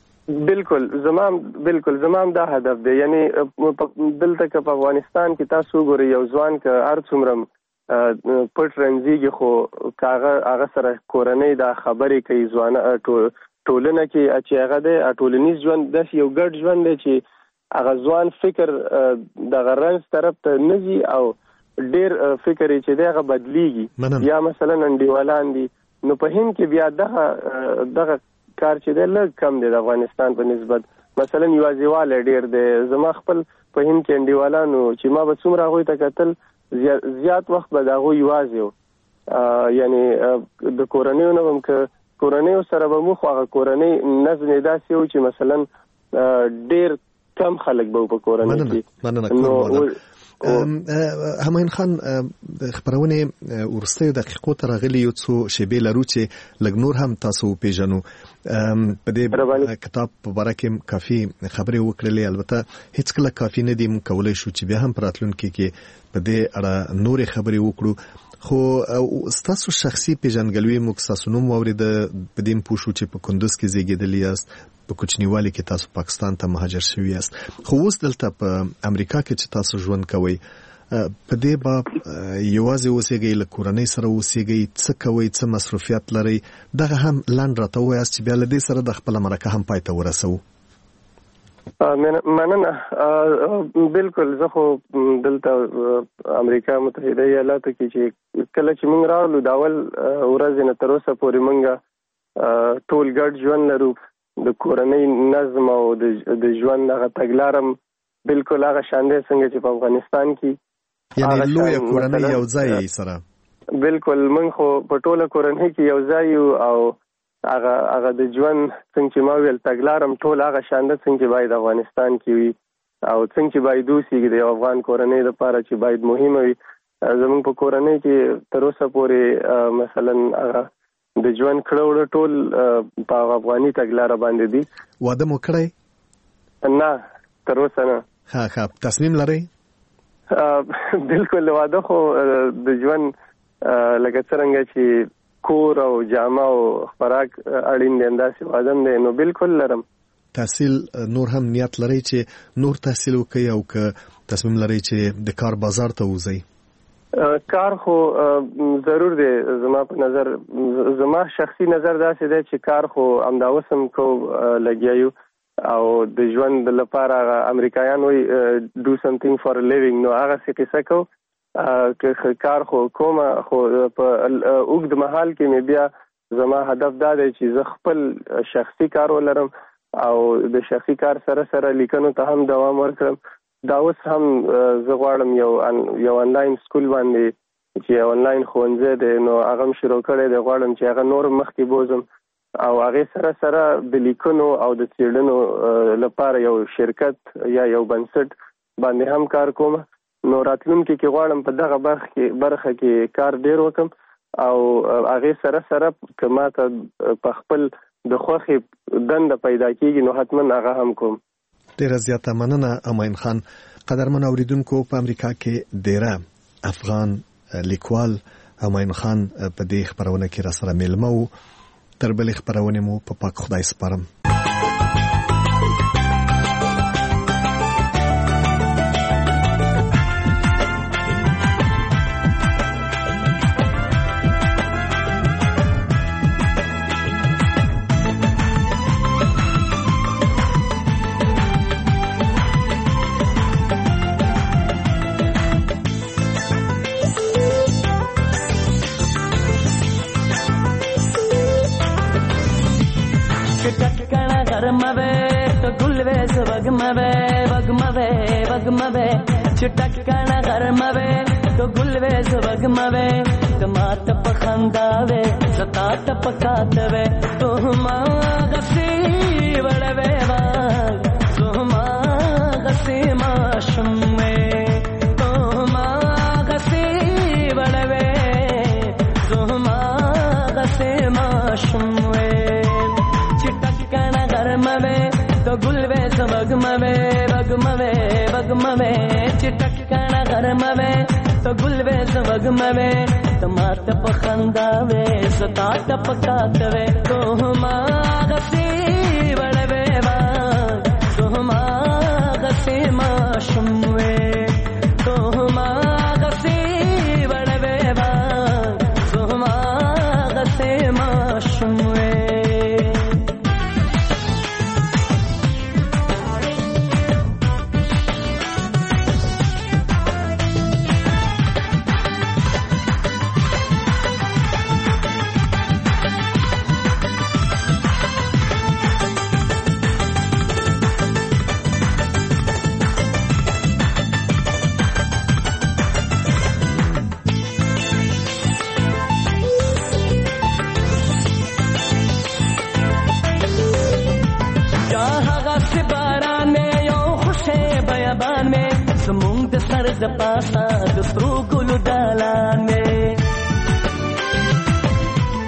بالکل زما هم دا هدف دی یعنی دلته که په افغانستان کې تاسو وګورئ یو ځوان که هر څومره پټ رنځېږي خو که هغه سره کورنۍ دا خبرې کوي ځوانه ټولنه کې چې هغه دی ټولنیز ژوند داسې یو ګډ ژوند دی چې هغه ځوان فکر دغه رنځ طرف ته نه ځي او ډېر فکر یې چې دی هغه بدلیږي یا مثلا انډیوالان دي نو په هند کې بیا دغه کار چې دی لږ کم دی د افغانستان په نسبت مثلا یوازیوالی ډېر دی. زما خپل په هند کې انډیوالانو چې ما به څومره هغوی ته کتل زیات وخت به د هغوی یوازې و یعنی د کورنیو نه هم که کورنیو سره به مو خو هغه کورنۍ نظم یې داسې و چې مثلا ډېر کم خلک به په کورنۍ کې. هماین خان د خبرونې وروستیو دقیقو ته راغلي یو څو شیبې لرو چې لږ نور هم تاسو وپېژنو. په دې کتاب په باره کې کافي خبرې وکړلې البته هېڅکله کافي نه دي موږ کولی شو چې بیا هم په راتلونکي کې په دې اړه نورې خبرې وکړو خو ستاسو شخصي پیژنګلوي موږ تاسو نوم واورید په دې پوښو چې په کندوز کې زیږیدلی یاست په کوچنیوالي کې تاسو پاکستان ته مهاجر شوی یاست خو اوس دلته په امریکا کې چې تاسو ژوند کوئ په دې باب یوازې اوسېږئ له کورنۍ سره اوسېږئ څه کوئ څه مصروفیت لرئ دغه هم لاند راته ووایاست چې بیا له دې سره د خپله مرکه هم پای ته ورسوو مننه بالکل زه خو دلته امریکا متحده ایالاتو کې چې کله چې موږ راغلو د اول ورځې نه تر اوسه پورې موږ ټول ګډ ژوند لرو د کورنۍ نظم او د ژوند هغه تګلارم بالکل هغه شان دی څنګه چې په افغانستان کې یعنی لویه کورنۍ یو ځای سره بالکل موږ خو په ټوله کورنۍ کې یو ځای یو او هغه د ژوند څنګه چې ما ویل تګلارم ټول هغه شان ده څنګه چې باید افغانستان کې وي او څنګه چې باید اوسېږي د افغان کورنۍ لپاره چې باید مهمه وي زموږ په کورنۍ کې تر اوسه پورې مثلا هغه د ژوند کړه ټول په افغاني تګلاره باندې دي واده مو کړی نه تر اوسه نه ها تصمیم لرئ بالکل واده خو د ژوند لکه څنګه چې کور او جامه او خوراک اړین دي انداسې وادم دی نو بالکل لرم تحصیل نور هم نیت لرئ چې نور تحصیل وکړئ او که تصمیم لرئ چې د کار بازار ته وځئ کار خو ضرور دی زما په نظر زما شخصي نظر داسې دی چې کار خو همدا اوس هم کو لګیا او د ژوند لپاره امریکایان وایي do something for a living نو هغه څه قصه کو که کار خو کومه خو په اوږد مهال کې مې بیا زما هدف دا دی چې زه خپل شخصي کار ولرم او د شخصي کار سره سره لیکنو ته هم دوام ورکړم دا اوس هم زه غواړم یو آنلاین سکول باندې چې آنلاین ښوونځی دی نو هغه هم شروع کړی دی غواړم چې هغه نور مخکې بوزم او هغې سره سره د لیکنو او د څېړنو لپاره یو شرکت یا یو بنسټ باندې هم کار کوم نو راتلونکي کې غواړم په دغه برخه کې کار ډېر وکم او هغې سره سره که ماته په خپل د خوښې دنده پیدا کېږي نو حتما هغه هم کوم ډېره زیاته مننه امین خان قدرمن اوریدونکو په امریکا کې ډېره افغان لیکوال امین خان په دې خبرونه کې را سره میلمه و تر بلې خبرونه مو په پاک خدای سپارم چټکړه غرموي تو ګلوي زوګموي کما ته پخنداوي ستا ته پکاتوي تو ما غسي وړوي وا تو ما غسي ما شمه تو ما غسي وړوي تو ما غسي ما شمه چټکړه غرموي تو ګلوي زوګموي وګموي چټکړه غرموي تو ګلوي زوګموي تما ته پخنداوي ستا ته پکاتوي تو ما غسي وړوي وا تو ما غسي ما شموي تو ما غسي وړوي وا تو ما غسي ما شموي د پاسا د سترو ګلو دالانې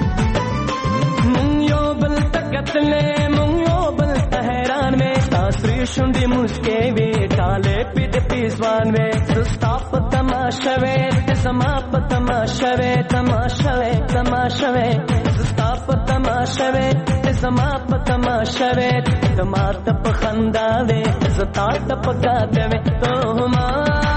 مونږ یو بل ته کتلې مونږ یو بل ته حیران مې تاسو ډېر شونډې موسکې وې ټالې پې د پیزوان وې زه ستا په تماشه وې ته زما په تماشه وې تماشه وې تماشه وې زه ستا په تماشه وې ته زما په تماشه وې ته ما ته په خندا وې زه تا ته په کاته وې ته ما